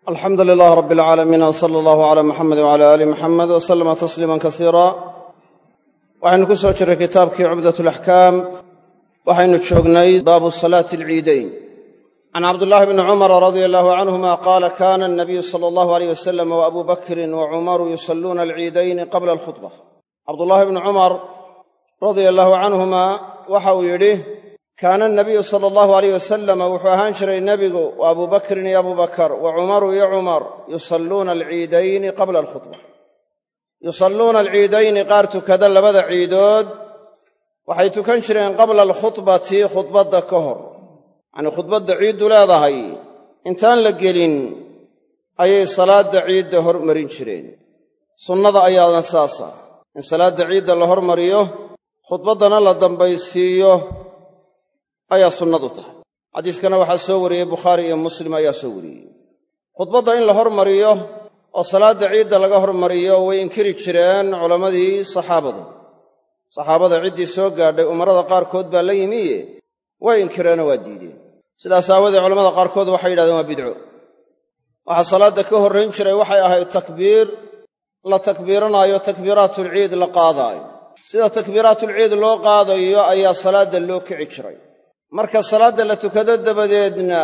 alxamdu lilah rab alcaalamiin wsala allahu calaa muxamed wcala aali muxamed waslama tasliiman kasiira waxaynu ku soo jirray kitaabkii cumdat alaxkaam waxaynu joognay baabu salaati alciidayn can cabdullaahi bni cumara radia allahu canhuma qaala kana anabiyu sala allahu aleyh wasalam wa abu bakrin wa cumaru yusalluuna alciidayni qabla alkhudba cabdullaahi bni cumar radia allahu canhuma waxa uu yidhi kaana anabiyu sala allahu aleyh wasalam wuxuu ahaan jiray nebigu wa abu bakrin iyo abu bakar wa cumaru iyo cumar yusalluuna alciidayni qabla alkhudba yusalluuna alciidayni qaar tukada labada ciidood waxay tukan jireen qabla alkhudbati khudbadda ka hor yacnii khudbadda ciiddu leedahay intaan la gelin ayay salaadda ciidda hormarin jireen sunnada ayaana saasa in salaadda ciidda la hormariyo khudbaddana la dambaysiiyo ayaa sunnadu tahay xadiiskana waxaa soo wariyey bukhaari iyo muslim ayaa soo wariyey khudbadda in la hormariyo oo salaadda ciidda laga hormariyo way inkiri jireen culammadii saxaabada ciddii soo gaadhay umarada qaarkood baa la yimiye way inkireenoo waa diideen sidaas aawadee culamada qaarkood waxay yidhahdeen waa bidco waxaa salaadda ka horrayn jiray waxay ahayd takbiir la takbiiranaayo takbiiraatulciid la qaadaayo sida takbiiraatulciid loo qaadayo ayaa salaadda loo kici jiray marka salaadda la tukado dabadeedna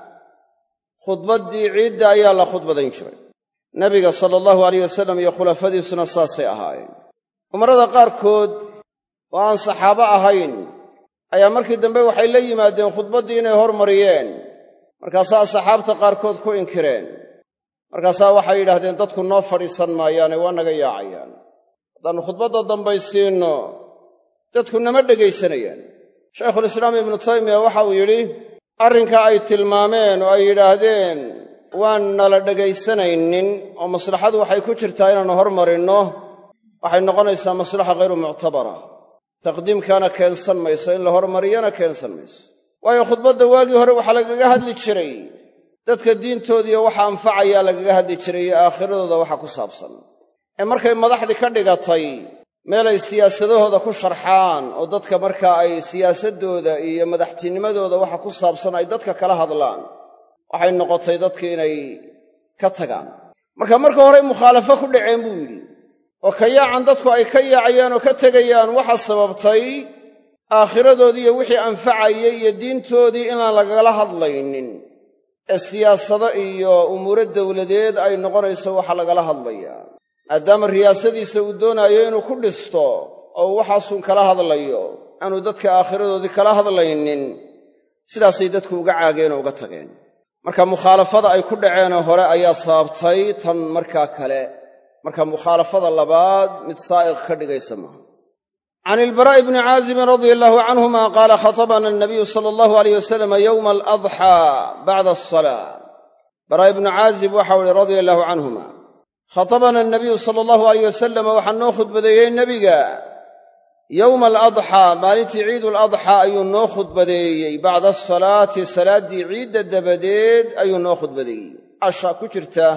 khudbaddii ciidda ayaa la khudbadayn jiray nebiga sala allahu alayh wasalam iyo khulafadiisuna saasay ahaayeen umarada qaarkood oo aan saxaabo ahayn ayaa markii dambe waxay la yimaadeen khudbaddii inay hormariyeen markaasaa asxaabta qaarkood ku inkireen markaasaa waxay yidhaahdeen dadku noo fadhiisan maayaane waa naga yaacayaan haddaannu khudbadda dambaysiinno dadku nama dhegaysanayaan shaykhulislaam ibnu taymiya waxa uu yidhi arrinka ay tilmaameen oo ay yidhaahdeen waan nala dhegaysanaynin oo maslaxadu waxay ku jirtaa inaannu hormarinno waxay noqonaysaa maslaxa hayru muctabara taqdiimkaana keensan mayso in la hormariyana keensan mayso waayo khudbadda waagii hore waxaa lagaga hadli jiray dadka diintoodiiyo waxa anfacayaa lagaga hadli jiray iyo aakhiradooda waxa ku saabsan ee markay madaxdii ka dhigatay meelay siyaasadahooda ku sharxaan oo dadka markaa ay siyaasaddooda iyo madaxtinimadooda waxa ku saabsan ay dadka kala hadlaan waxay noqotay dadki inay ka tagaan marka hore mukhaalafo ku dhaceen buu yidhi oo ka yaacan dadku ay ka yaacayaan oo ka tegayaan waxa sababtay aakhiradoodii iyo wixii anfacayay iyo diintoodii inaan lagala hadlaynin ee siyaasado iyo umuuro dawladeed ay noqonayso waxa lagala hadlayaa maadaama riyaasadiisa uu doonaayo inuu ku dhisto oo waxaasun kala hadlayo aanu dadka aakhiradoodii kala hadlaynin sidaasay dadku uga caageen oo uga tageen marka mukhaalafada ay ku dhaceenoo hore ayaa sababtay tan markaa kale marka mukhaalafada labaad mid saa'iq ka dhigaysa maaha can ilbaraa'i bni caazibin radia allahu canhuma qaala khatabana anabiyu sala allahu alayh wasalam yowma aladxaa bacda asalaa baraa'i bnu caazib waxau ihi radia allahu canhuma khatabana anabiyu sala allahu alayh wasalam waxaa noo khudbadeeyey nebiga yowma aladxaa maalintii ciiduladxaa ayuu noo khudbadeeyey bacda asalaati salaaddii ciidda dabadeed ayuu noo khudbadeeyey asha ku jirta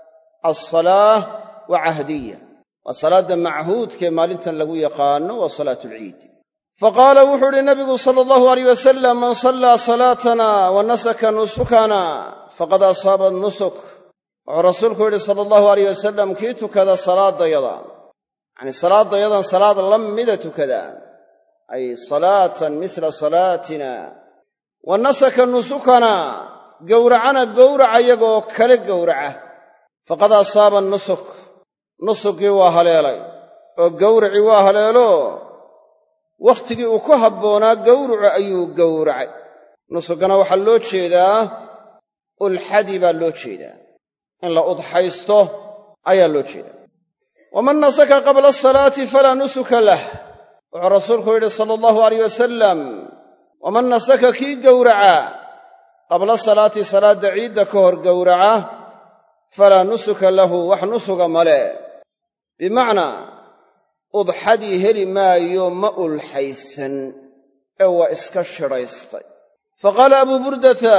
alsalaah wa cahdiya waa salaadda machuudkaee maalintan lagu yaqaano waa salaatulciid faqaala wuxuu idhi nabigu sala allahu alayh wasalam man sallaa salaatana wa nasaka nusukana faqad asaaba nusuk wuxuu rasuulku yidhi sala allahu alayh wasalam kii tukada salaadayada yacnii salaadayadan salaad la mida tukada ay salaatan misla salaatina wa nasaka nusukana gowracana gowraca iyagoo kale gowraca faqad asaaba nusuk nusukii waa haleelay oo gowracii waa haleelo wakhtigii uu ku habboonaa gowracu ayuu gowracay nusukana waxaa loo jeedaa ulxadi baa loo jeedaa in la udxaysto ayaa loo jeedaa waman nasaka qabla asalaati falaa nusuka lah wuxuu rasuulku yidhi sala allahu alayh wasalam waman nasaka kii gowraca qabla salaati salaadda ciidda ka hor gowraca falaa nusuka lahu wax nusuga male bimacnaa udxadii heli maayo ma ulxaysan ee waa iska shidhaystay faqaala abuu burdata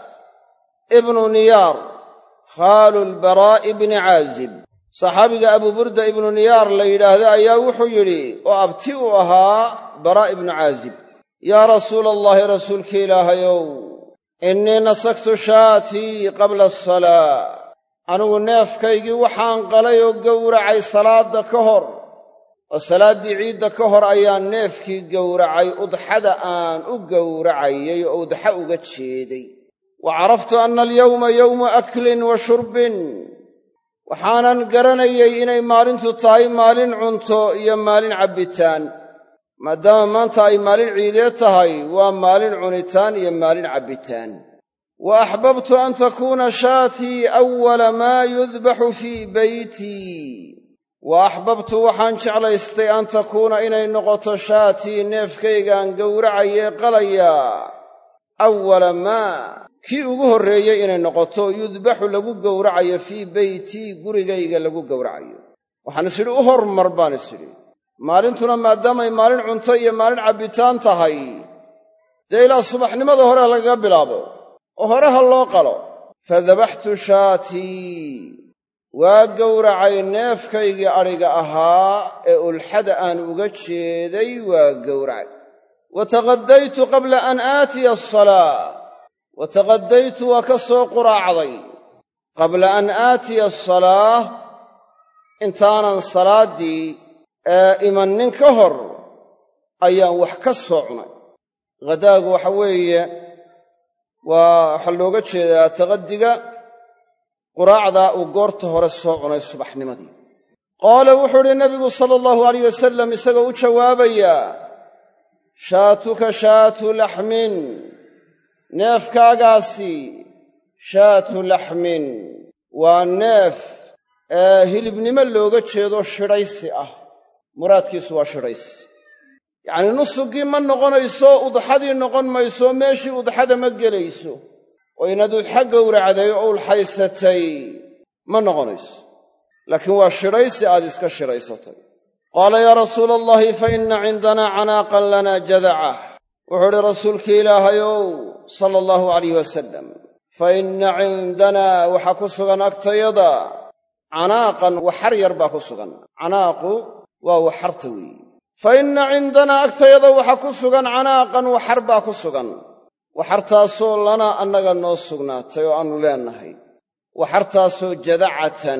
ibnu niyaar khaalu lbaraa'i bni caazib saxaabiga abuu burda ibnu niyaar la yidhaahda ayaa wuxuu yidhi oo abti u ahaa baraa' ibnu caazib yaa rasuula allaahi rasuulka ilaahayow innii nasaktu shaatii qabla asalaa anigu neefkaygii waxaan qalay oo gowracay salaadda ka hor oo salaaddii ciidda ka hor ayaan neefkii gowracay udxada aan u gowracayay oo udxa uga jeeday wa caraftu anna alyawma yawmu aklin wa shurbin waxaanan garanayay inay maalintu tahay maalin cunto iyo maalin cabbitaan maadaama maanta ay maalin ciideed tahay waa maalin cunitaan iyo maalin cabbitaan wa axbabtu an takuuna shaatii awwala maa yudbaxu fii beytii wa axbabtu waxaan jeclaystay an takuuna inay noqoto shaatii neefkaygaan gowracayee qalayaa awwala maa kii ugu horreeyey inay noqoto yudbaxu lagu gowracayo fii beytii gurigayga lagu gowracayo waxaan is idhi u hormar baan is idhi maalintuna maadaamay maalin cunto iyo maalin cabbitaan tahay dee ilaa subaxnimada hore lagaga bilaabo oo hore ha loo qalo fadabaxtu shaatii waa gowracay neefkaygii adhiga ahaa ee ulxada aan uga jeeday waa gowracay wa taqaddaytu qabla an aatiya asalaa wa taqaddaytu waa ka soo quraacday qabla an aatiya asalaa intaanan salaaddii imannin ka hor ayaan wax ka soo cunay ghadaagu waxa weeye waxaa looga jeedaa taqaddiga quraacdaa uu goorta hore soo cunay subaxnimadii qaala wuxuu idhi nabigu sala allahu alayh wasalam isagoo u jawaabayaa shaatuka shaatu laxmin neefkaagaasi shaatu laxmin waa neef hilibnimo looga jeedo shidhaysi ah muraadkiisu waa shidhaysi yacnii nusuggii ma noqonayso udxadii noqon mayso meeshii udxada ma gelayso oo inaad udxa gowracday oo ulxaysatay ma noqonayso laakiin waa shidhaysi aad iska shidhaysatay qaala yaa rasuula allahi fa inna cindanaa canaaqan lanaa jadacah wuxuu idhi rasuulkii ilaahayow sala allahu calayh wasalam fa inna cindanaa waxaa ku sugan agtayada canaaqan waxar yar baa ku sugan canaaqu waa waxarta weeye fa inna cindanaa agtayada waxaa ku sugan canaaqan waxar baa ku sugan waxartaasoo lanaa annaga noo sugnaatay oo aannu leennahay waxartaasoo jadacatan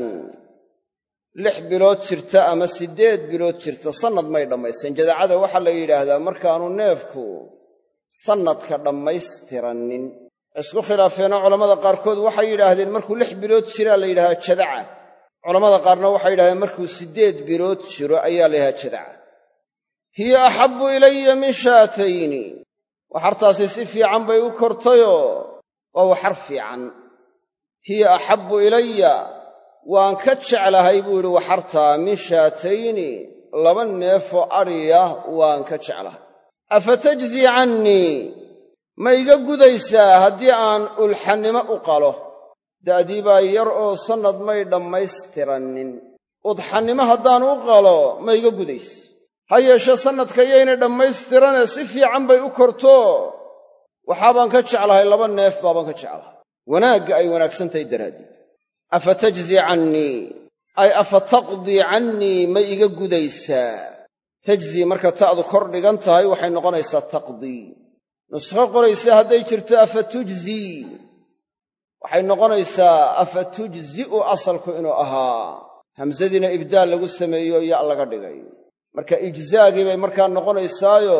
6 bilood jirta ama 8 bilood jirta sannad may dhammaysan jadacada waxaa la yidhaahdaa markaanu neefku sannadka dhammaystirannin isku khilaafeena culammada qaarkood waxay yidhaahdeen markuu 6 bilood jiraa la yidhahdaa jadaca culammada qaarna waxay yidhahdeen markuu 8 bilood jiro ayaa la yidhahdaa jadaca hiya axabbu ilaya min shaatayni waxartaasi si fiican bay u kortayoo waa waxar fiican hiya axabbu ilaya waan ka jeclahay buu yidhi waxartaa min shaatayni 2 neefoo adhiya waan ka jeclahay afa tajzii cannii ma iga gudaysaa haddii aan ulxannimo u qalo da'dii baa yar oo sannad may dhammaystirannin udxannimo haddaan u qalo ma iga gudaysa ha yeeshe sannadka yaynay dhammaystiranee si fiican bay u korto waxaabaan ka jeclahay 2 neef baabaan ka jeclahay wanaagga ay wanaagsantahay daraaddeed afa tajzii cannii ay afa taqdii cannii ma iga gudaysaa tajzii marka ta'du kor dhigan tahay waxay noqonaysaa taqdii nuskho qoraysa hadday jirto afa tujzii waxay noqonaysaa afa tujzi'u asalku inuu ahaa hamsadiina ibdaal lagu sameeyo ya laga dhigay marka ijzaagii bay markaa noqonaysaayo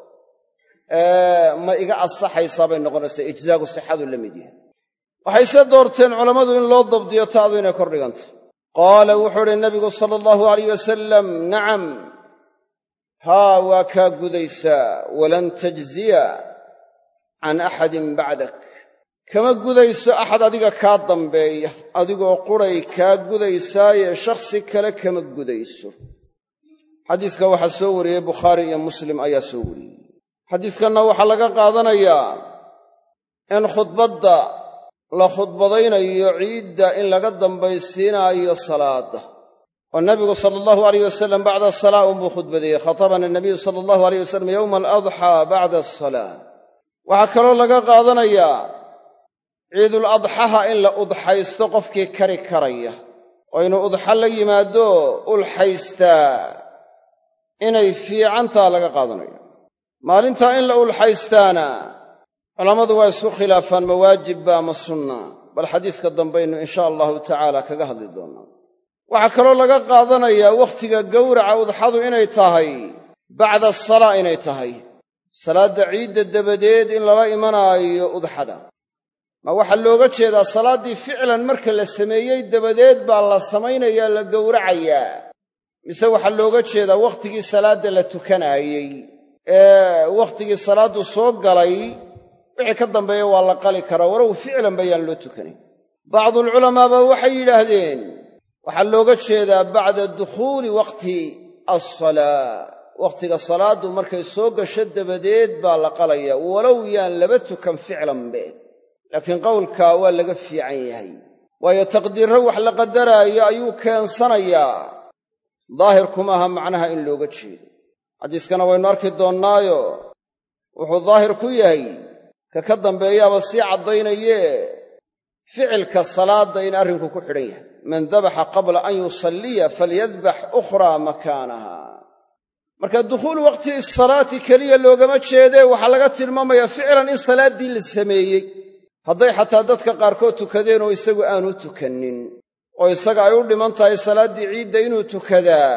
ma iga asaxaysaa bay noqonaysaa ijzaagu sixadu la mid yahay waxayse doorteen culammadu in loo dabdiyo ta'du inay kor dhigantay qaala wuxuu idhi nabigu sala allahu alayh wasalam nacam haa waa kaa gudaysaa walan tajziya can axadin bacdak kama gudayso axad adiga kaa dambeeya adigoo quray kaa gudaysaaye shakhsi kale kama gudayso xadiiska waxaa soo wariyey bukhaari iyo muslim ayaa soo wariyey xadiiskanna waxaa laga qaadanayaa in khudbadda la khudbadaynayo ciidda in laga dambaysiinaayo salaadda oo nabigu sala allahu alayh wasalam bacda asalaa unbuu khudbadeeyey khatabana nabiyu sala allahu alayh wasalam yowma aladxaa bacda asalaa waxaa kaloo laga qaadanayaa ciidul adxaha in la udxaysto qofkii kari karaya oo inuu udxa la yimaado ulxaystaa inay fiicantaa laga qaadanaya maalintaa in la ulxaystaana culammadu waa isku khilaafaan ma waajibba ama sunna bal xadiiska dambaynu insha allahu tacaala kaga hadli doonnaa. waxaa kaloo laga qaadanayaa wakhtiga gowraca udxadu inay tahay bacda asalaa inay tahay salaadda ciidda dabadeed in lala imanaayo udxada. ma waxaa looga jeedaa salaaddii ficlan marka la sameeyey dabadeed baa la samaynayaa la gowracayaa, mise waxaa looga jeedaa wakhtigii salaadda la tukanaayey ee wakhtigii salaaddu soo galay wixii ka dambeeya waa la qali karaa walow ficlan bayaan loo tukanayn. bacduulculamaa baa waxay yidhaahdeen waxaa looga jeedaa bacda dukhuuli waqti alsalaa, wakhtiga salaaddu markay soo gasho dabadeed baa la qalaya walow yaan laba tukan ficlanbe. laakiin qowlkaa waa laga fiican yahay, waayo taqdiirro wax la qadaraayo ayuu keensanayaa, daahirku maaha macnaha in looga jeedo. xadiiskana waynu arki doonnaayo wuxuu daahir ku yahay ka dambeeyaaba sii caddaynayee ficilka salaadda in arrinku ku xidhan yahay. man dabaxa qabla an yusalliya falyadbax ukhraa makaanaha. marka dukhuulu waqti salaati keliya loogama jeedee waxaa laga tilmaamayaa ficlan in salaaddii la sameeyey, hadday xataa dadka qaarkood tukadeen oo isagu aanu tukannin oo isaga ay u dhiman tahay salaaddii ciidda inuu tukadaa,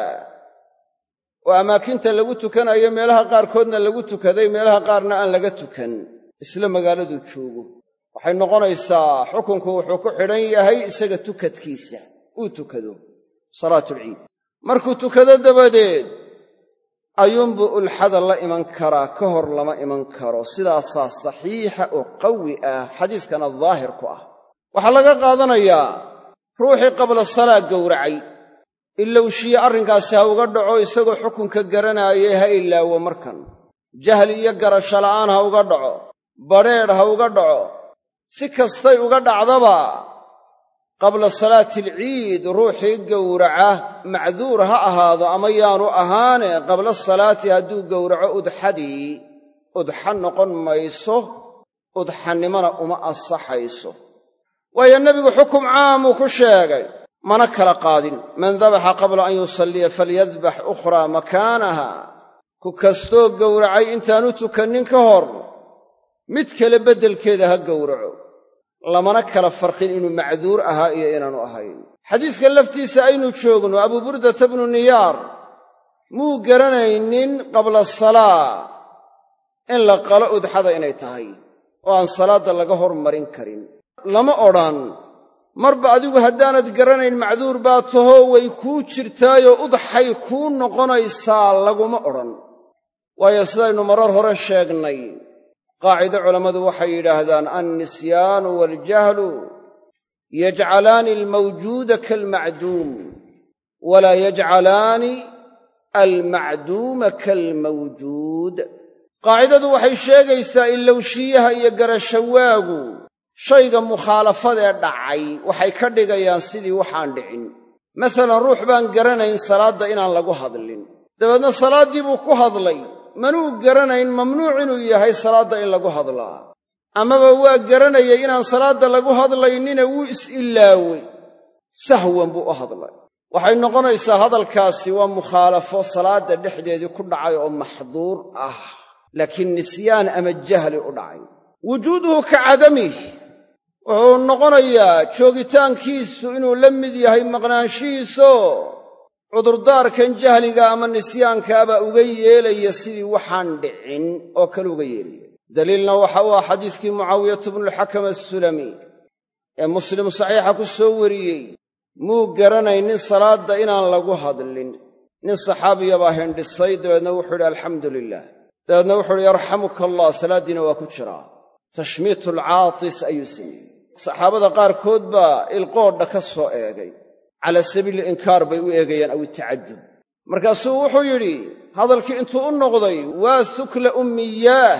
oo amaakinta lagu tukanayo meelaha qaarkoodna lagu tukaday meelaha qaarna aan laga tukan, isla magaaladuu joogo, waxay noqonaysaa xukunku wuxuu ku xidhan yahay isaga tukadkiisa uu tukado salaatulciid. markuu tukado dabadeed ayuunbuu ulxada la iman karaa, ka hor lama iman karo. sidaasaa saxiixa oo qawi ah, xadiiskana daahir ku ah. waxaa laga qaadanayaa ruuxii qabla salaa gowracay ilowshiye arrinkaasi ha uga dhaco isagoo xukunka garanaayay ha ilaawo markan, jahli iyo garasho la'aan ha uga dhaco, badrheedh ha uga dhaco, si kastay uga dhacdaba qabla salaati alciid ruuxii gowraca macduur ha ahaado ama yaanu ahaane qabla salaati hadduu gowraco udxadii udxa noqon mayso, udxannimona uma ansaxayso. waayo nebigu xukum caamuu ku sheegay, mana kala qaadin. man dabaxa qabla an yusalliya falyadbax ukhraa makaanaha. ku kastoo gowracay intaanu tukannin ka hor mid kale beddelkeeda ha gowraco, lamana kala farqin inuu macduur ahaa iyo inaanu ahayn. xadiiskan laftiisa aynu joogno abuu burdata bnu niyaar muu garanaynin qabla salaa in la qalo udxada inay tahay oo aan salaadda laga hormarin karin. lama odhan marba adigu haddaanad garanayn macduur baa tahoo way kuu jirtaayoo udxay kuu noqonaysaa laguma odhan. waayo sidaynu marar hore sheegnay qaacido culammadu waxay yidhaahdaan annisyaanu waaljahlu yajcalaani almawjuuda kaalmacduum walaa yajcalaani almacduuma kaalmawjuud. qaacidadu waxay sheegaysaa ilowshiyaha iyo garashawaagu shayga mukhaalafadee dhacay waxay ka dhigayaan sidii waxaan dhicin. masalan ruux baan garanayn salaadda inaan lagu hadlin, dabeedna salaaddii buu ku hadlay, manuu garanayn mamnuuc inuu yahay salaadda in lagu hadlaa, amaba waa garanayay inaan salaadda lagu hadlaynina wuu is-ilaawey, sahwan buu u hadlay. waxay noqonaysaa hadalkaasi waa mukhaalafo salaadda dhexdeedii ku dhacay oo maxduur ah, laakiin nisyaan ama jahli u dhacay. wujuuduhu ka cadamih wuxuu noqonayaa joogitaankiisu inuu la mid yahay maqnaanshihiiso cudurdaarkan jahliga ama nisyaankaabaa uga yeelaya sidii waxaan dhicin oo kale uga yeelaya. daliilna waxa u ah xadiiskii mucaawiyatu bnulxakam assulami ee muslim saxiixa ku soo wariyey, muu garanaynin salaadda inaan lagu hadlin. nin saxaabiya baa hindhisay, dabeedna wuxuu yidhi alxamdu lilah, dabeedna wuxuu yidhi yarxamuka allah, salaaddiina waa ku jiraa. tashmiitulcaatis ayuu sameeyey. saxaabada qaarkood baa ilqoodha ka soo eegay, calaa sabiili inkaar bay u eegayaan aw itacajub. markaasuu wuxuu yidhi hadalkii intuu u noqday, waa sukla ummiyaah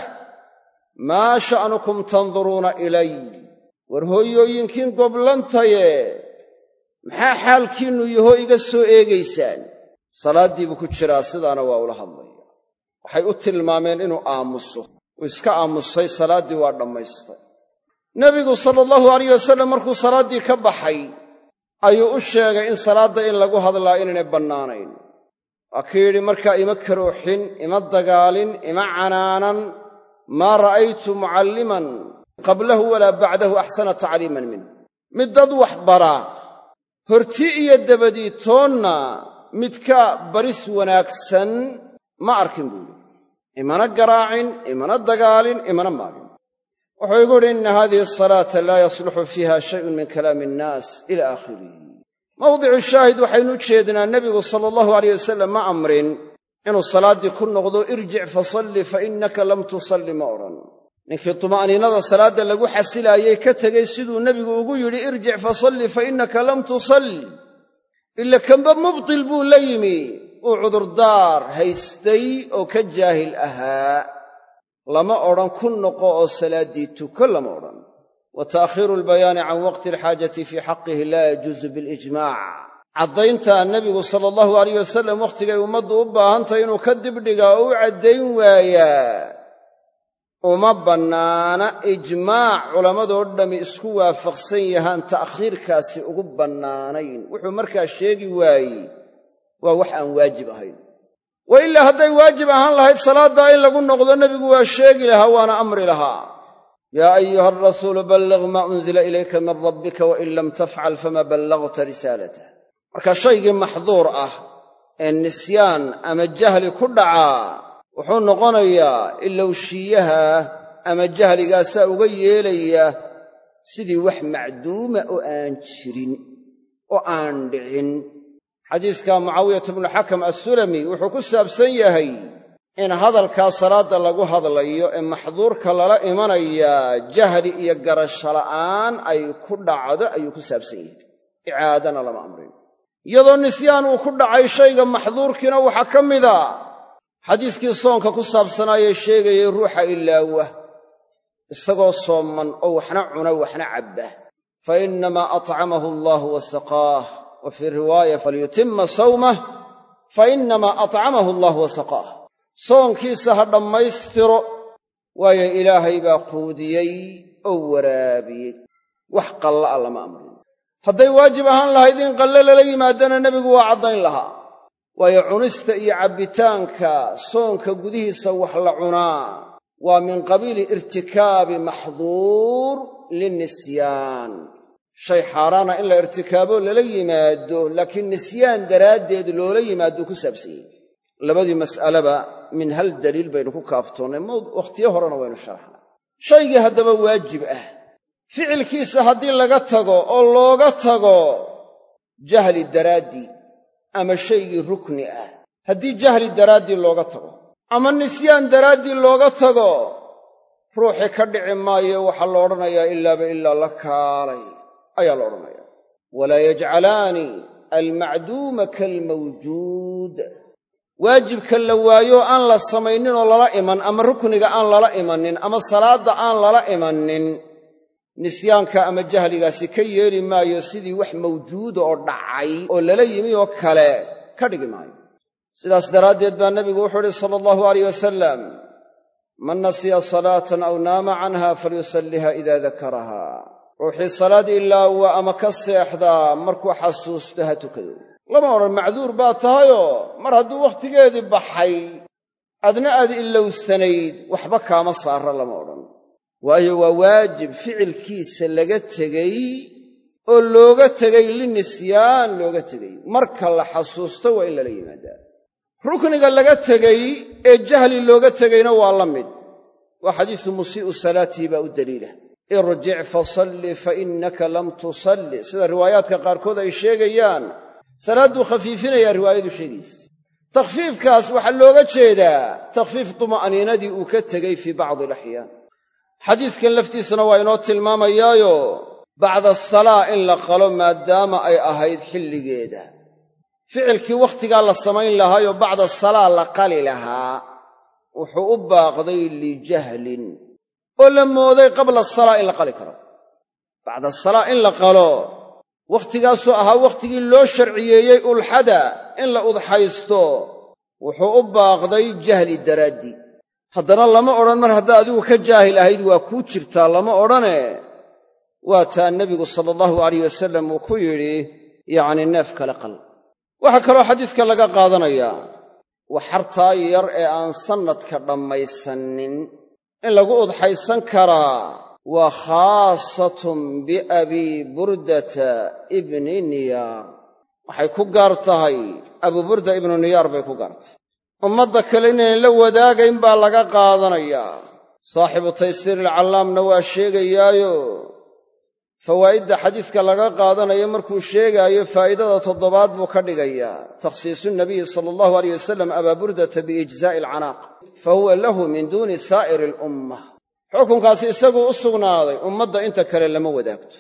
maa sha'nukum tanduruuna ilay. war hooyooyinkiin goblantaye maxaa xaalkiinnu yaho iga soo eegaysaan? salaaddii buu ku jiraa, sidaana waa ula hadlaya. waxay u tilmaameen inuu aamuso, uu iska aamusay, salaaddii waa dhammaystay. nebigu sala allahu alayh wasallam markuu salaaddii ka baxay ayuu u sheegay in salaadda in lagu hadlaa inaynay bannaanayn. waa kii yidhi markaa ima karooxin, ima dagaalin, ima canaanan, maa ra'aytu mucalliman qablahu walaa bacdahu axsana tacliiman minhu. mid dad wax bara horti iyo dabadii toonna mid ka baris wanaagsan ma arkin buu yidhi imana garaacin imana dagaalin imana maagin wuxuu igu yidhi inna haadihi asalaata laa yasluxu fiiha shay'un min kalaami innaas ila aakhirih mawdicu shaahid waxaynu u jeednaa nebigu sala allahu alayh wasalam ma amrin inuu salaaddii ku noqdo irjic fasalli fa innaka lam tusalli ma odhan ninkii tuma'niinada salaadda lagu xasilaayey ka tegey siduu nebigu ugu yidhi irjic fasalli fa innaka lam tusalli ila kanba mubtil buu la yimi uu cudurdaar haystay oo ka jaahil ahaa lama odhan ku noqo oo salaaddii tuko lama odhan wa ta'khiiru albayaani can waqti alxaajati fii xaqihi laa yajuusu bilijmaac caddaynta nebigu sala allahu alayh wasalam wakhtigay ummaddu u baahantahay inuu ka dibdhigaa oo u caddayn waayaa uma bannaana ijmaac culammadoo dhammi isku waafaqsan yahaan ta'khiirkaasi ugu bannaanayn wuxuu markaa sheegi waayey waa wax aan waajib ahayn wa ilaa hadday waajib ahaan lahayd salaaddaa in lagu noqdo nebigu waa sheegi lahaa waana amri lahaa yaa ayuha alrasuulu balligh maa unzila ilayka min rabbika wain lam tafcal fama ballagta risaalatah marka shaygii maxduur ah ee nisyaan ama jahli ku dhacaa wuxuu noqonayaa ilowshiyaha ama jahligaasaa uga yeelaya sidii wax macduuma oo aan jirin oo aan dhicin xadiiska mucaawiyata bnu xakam assulami wuxuu ku saabsan yahay in hadalkaa salaadda lagu hadlayo ee maxduurka lala imanayaa jahli iyo garasho la'aan ay ku dhacdo ayuu ku saabsan yahay icaadana lama amrin iyadoo nisyaan uu ku dhacay shayga maxduurkiina waxaa ka mida xadiiskii soonka ku saabsanaayee sheegayay ruuxa ilaawa isagoo sooman oo waxna cuna waxna cabba fa innamaa atcamahu allaahu wa saqaah wa fii riwaaya falyutimma sawmah fa innamaa atcamahu allaahu wa saqaah soonkiisa ha dhammaystiro waayo ilaahay baa quudiyey oo waraabiyey wax qalla'a lama amrin hadday waajib ahaan lahayd in qalle lala yimaadana nebigu waa caddayn lahaa waayo cunista iyo cabbitaanka soonka gudihiisa wax la cunaa waa min qabiili irtikaabi maxduur linnisyaan shay xaaraana in la irtikaabo lala yimaado laakiin nisyaan daraaddeed loola yimaado ku saabsan yahy labadii mas'aleba min hal daliil baynu ku kaaftoonnay wakhtiyo horena waynu sharaxnay shaygii haddaba waajib ah ficilkiisa haddii laga tago oo looga tago jahli daraaddii ama shaygii rukni ah haddii jahli daraaddii looga tago ama nisyaan daraaddii looga tago ruuxii ka dhici maayo waxaa la odhanayaa ilaaba ilaa la kaalay ayaa la odhanayaa walaa yajcalaani almacduuma kaalmawjuud waajibka la waayo aan la samayninoo lala iman ama rukniga aan lala imanin ama salaadda aan lala imanin nisyaanka ama jahligaasi ka yeeli maayo sidii wax mawjuuda oo dhacay oo lala yimi oo kale ka dhigi maayo sidaas daraaddeed baa nebigu wuxuu idhi sala allahu alayh wasalam man nasiya salaatan aw naama canha falyusalliha idaa dakarahaa ruuxii salaad ilaawa ama ka seexdaa markuu xasuusto ha tukado lama odhan macduur baa tahayoo mar hadduu wakhtigeedii baxay adna aad ilowsanayd waxba kaama saara lama odhan waayo waa waajib ficilkiisa laga tegey oo looga tegey linisyaan looga tegey marka la xasuusto waa in lala yimaadaa rukniga laga tegey ee jahli looga tegeyna waa la mid waa xadiisu musii'u salaatii baa u daliila irjic fasalli fa innaka lam tusalli sida riwaayaadka qaarkood ay sheegayaan salaadduu khafiifinayaa riwaayadu sheegaysa takhfiifkaas waxaa looga jeedaa takhfiif tuma'niinadii uu ka tegey fii bacdi alaxyaan xadiiskan laftiisuna waa inoo tilmaamayaayo bacda asalaa in la qalo maadaama ay ahayd xilligeeda ficilkii wakhtigaa la samayn lahaayoo bacda asalaa la qali lahaa wuxuu u baaqday lijahlin oo la mooday qabla asalaa in la qali karo bacda asalaa in la qalo wakhtigaasoo ahaa wakhtigii loo sharciyeeyey ulxada in la udxaysto wuxuu u baaqday jahli daraaddii haddana lama odhan mar haddaa adigu ka jaahil ahayd waa kuu jirtaa lama odhane waa taa nebigu sala allahu alayh wasalam uu ku yidhi yacnii neef kale qal waxaa kaloo xadiiska laga qaadanayaa waxartaa yar ee aan sannadka dhammaysanin in lagu udxaysan karaa wa khaasatun biabii burdata ibni niyaar waxay ku gaar tahay abu burda ibnu niyaar bay ku gaartay ummadda kale inayn la wadaagayn baa laga qaadanayaa saaxibu taysiir alcallaamna waa sheegayaayo fawaa'idda xadiiska laga qaadanayo markuu sheegaayo faa'idada 7 buu ka dhigayaa takhsiisu nabiyi sala allahu alayh wasalam abaa burdata biijzaa'i alcanaaq fa huwa lahu min duuni saa'iri alummah xukunkaasi isaguu u sugnaaday ummadda inta kale lama wadaagto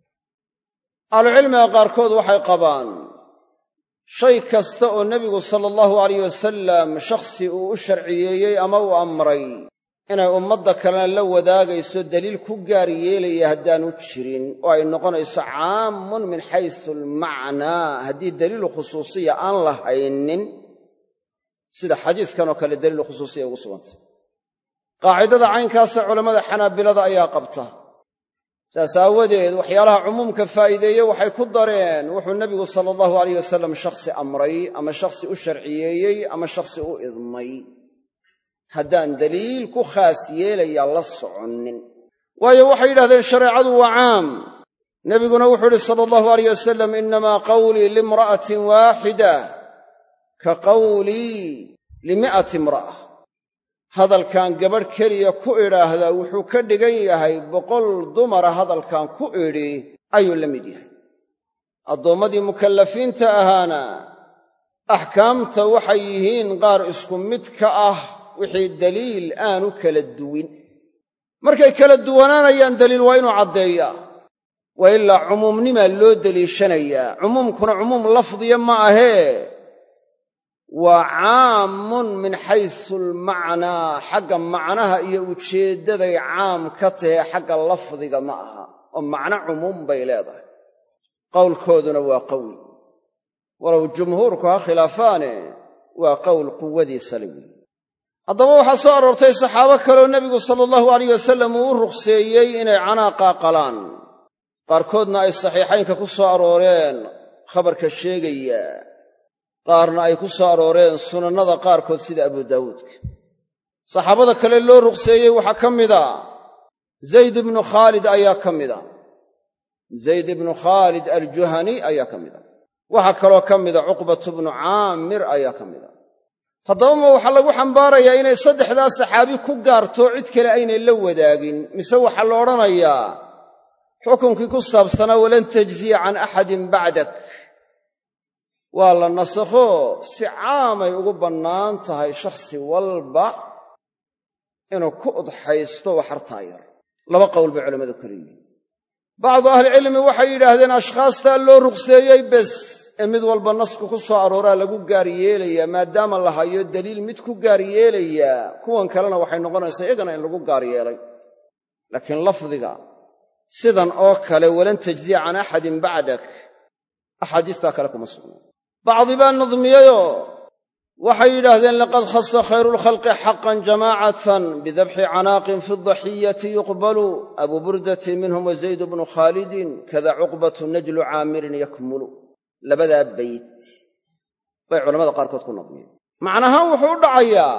ahlucilmiga qaarkood waxay qabaan shay kasta oo nebigu sala allahu alayh wasalam shakhsi uu u sharciyeeyey ama uu amray inay ummadda kalena la wadaagayso daliil ku gaar yeelaya haddaanu jirin oo ay noqonayso caamun min xaysu almacnaa haddii daliilu khusuusiya aan la haynin sida xadiiskan oo kale daliilu khusuusiya ugu sugantay qaacidada caynkaasa culammada xanaabilada ayaa qabta saas aawadeed waxyaalaha cumuumka faa'iideeye waxay ku dareen wuxuu nebigu sala allahu alayh wasalam shakhsi amray ama shakhsi u sharciyeeyey ama shakhsi u idmay haddaan daliil ku khaas yeelaya la soconnin waayo waxay yidhahdeen shareecadu waa caam nebiguna wuxuu idhi sala allahu alayh wasalam innamaa qawlii limra'atin waaxida ka qawlii limi'ati imra'a hadalkan gabadh keliya ku idhaahdaa wuxuu ka dhigan yahay 100 dumara hadalkan ku idhi ayuu la mid yahay addoommadii mukallafiinta ahaana axkaamta waxay yihiin qaar isku mid ka ah wixii daliil aanu kala duwin markay kala duwanaanayaan daliil waa inuu caddeeyaa waa ilaa cumuumnimaa loo deliishanayaa cumuumkuna cumuum lafdiya ma ahee waa caamun min xaysu almacnaa xagga macnaha iyo ujeeddaday caam ka tahe xagga lafdiga ma aha oo macno cumuum bay leedahay qowlkooduna waa qawi walow jumhuurku ha khilaafaane waa qowl quwadiisa le weeye haddaba waxaa soo aroortay saxaabo kaleoo nebigu sala allahu alayh wasalam uu u rukhseeyey inay canaaqa qalaan qaarkoodna ay saxiixaynka ku soo arooreen khabarka sheegaya qaarna ay ku soo arooreen sunannada qaarkood sida abu daawuudka saxaabada kale loo rukhseeyey waxaa ka mida zayd ibnu khaalid ayaa ka mida zayd ibnu khaalid aljuhani ayaa ka mida waxaa kaloo ka mida cuqbatu bnu caamir ayaa ka mida haddaba ma waxaa lagu xambaarayaa inay 3daa saxaabi ku gaarto cid kale aynay la wadaagin mise waxaa la odhanayaa xukunkii ku saabsanaa walan tajziya can axadin bacdak waa la nasakho si caamay ugu bannaan tahay shakhsi walba inuu ku udxaysto waxartaa yar 2 qowl bay culammadu kala yihiin bacdu ahlicilmi waxay yidhaahdeen ashkhaastaa loo rukhseeyey bes ee mid walba nasku ku soo arooraa lagu gaar yeelayaa maadaama la hayo daliil mid ku gaar yeelayaa kuwan kalena waxay noqonaysaa iyagana in lagu gaar yeelay laakiin lafdiga sidan oo kale walan tajziya can axadin bacdak axaadiistaa kale kuma sugna bacdi baa nadmiyeyoo waxay yidhaahdeen laqad khasa khayruulkhalqi xaqan jamaacatan bidabxi canaaqin fi daxiyati yuqbalu abu burdatin minhum wa zayd bnu khaalidin kada cuqbatu najlu caamirin yakmulu labadaa bayt bay culammada qaarkood ku nadmiyeen macnahaan wuxuu u dhacayaa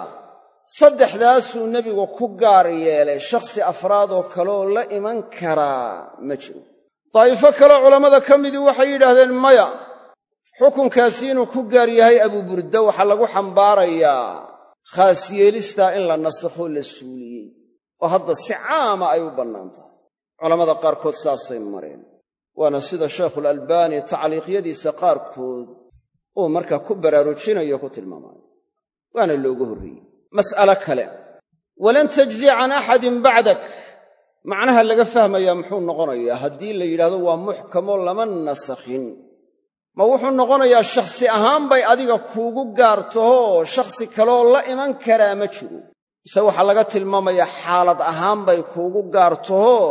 3daasuu nebigu ku gaar yeelay shakhsi afraad oo kaleoo la iman karaa ma jiro daa'ifo kaleo culammada ka midii waxay yidhaahdeen maya xukunkaasi inuu ku gaar yahay abu burda waxaa lagu xambaarayaa khaas yeelistaa in la nasakho la suuliyey oo hadda si caama ay u bannaan tahay culammada qaarkood saasay mareen waana sida shaykhulalbaani tacliiqyadiisa qaarkood uu markaa ku baraarujinayo ku tilmaamayo waana loogu horreeyey mas'alo kale walan tajziya can axadin bacdak macnaha laga fahmayaa muxuu noqonayaa haddii la yidhahdo waa muxkamoo lama nasakhin ma wuxuu noqonayaa shakhsi ahaan bay adiga kuugu gaartahoo shakhsi kaleoo la iman karaa ma jiro mise waxaa laga tilmaamayaa xaalad ahaan bay kuugu gaartahoo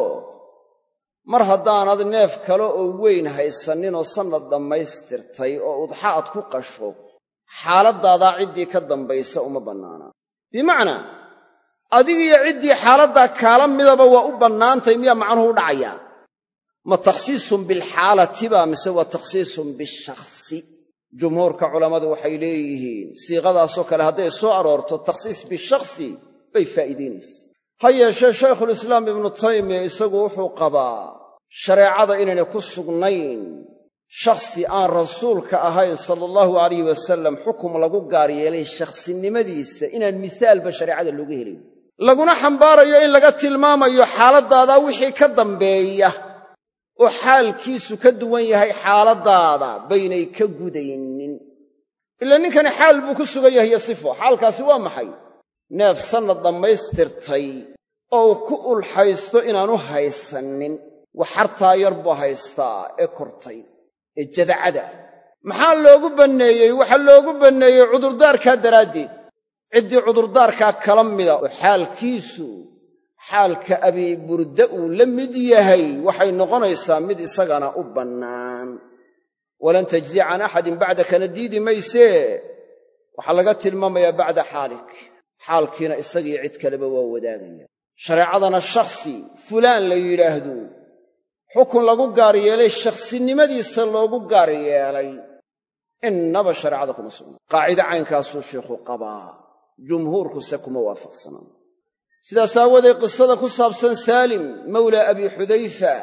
mar haddaanad neef kale oo weyn haysaninoo sannad dhammaystirtay oo udxa ad ku qasho xaaladdaadaa ciddii ka dambaysa uma bannaana bimacnaa adigiyo ciddii xaaladdaa kaala midaba waa u bannaantay miyaa macnuhu u dhacayaa ma takhsiisun bilxaalati baa mise waa takhsiisun bishakhsi jumhuurka culammadu waxay leeyihiin siiqadaasoo kale hadday soo aroorto takhsiis bishakhsi bay faa'iidaynaysa ha yeeshee shaykhulislaam ibnu taymiya isagu wuxuu qabaa shareecada inaynay ku sugnayn shakhsi aan rasuulka ahayn sala allahu alayh wasalam xukum lagu gaar yeelay shakhsinimadiisa inaan misaalba shareecada looga helayn laguna xambaarayo in laga tilmaamayo xaaladdaada wixii ka dambeeya oo xaalkiisu ka duwan yahay xaaladdaada baynay ka gudaynin ila ninkani xaal buu ku sugan yahay iyo sifo xaalkaasi waa maxay neef sannad dhammaystirtay oo uu ku ulxaysto inaanu haysanin waxartaa yar buu haystaa ee kortay ee jadacada maxaa loogu banneeyey waxaa loogu banneeyey cudurdaarkaa daraaddeed ciddii cudurdaarkaa kala mida oo xaalkiisu xaalka abiiburda uu la mid yahay waxay noqonaysaa mid isagana u bannaan walan tajzi can axadin bacdakana diidi maysee waxaa laga tilmaamayaa bacda xaalik xaalkiina isagii cid kaleba waa wadaagaya shareecadana shakhsi fulaan la yidhaahdo xukun lagu gaar yeelay shakhsinimadiisa loogu gaar yeelay innaba shareecada kuma sugna qaacide caynkaasuu sheikhu qabaa jumhuurkuse kuma waafaqsanaa sidaas aawadeed qisada ku saabsan saalim mawlaa abi xudayfa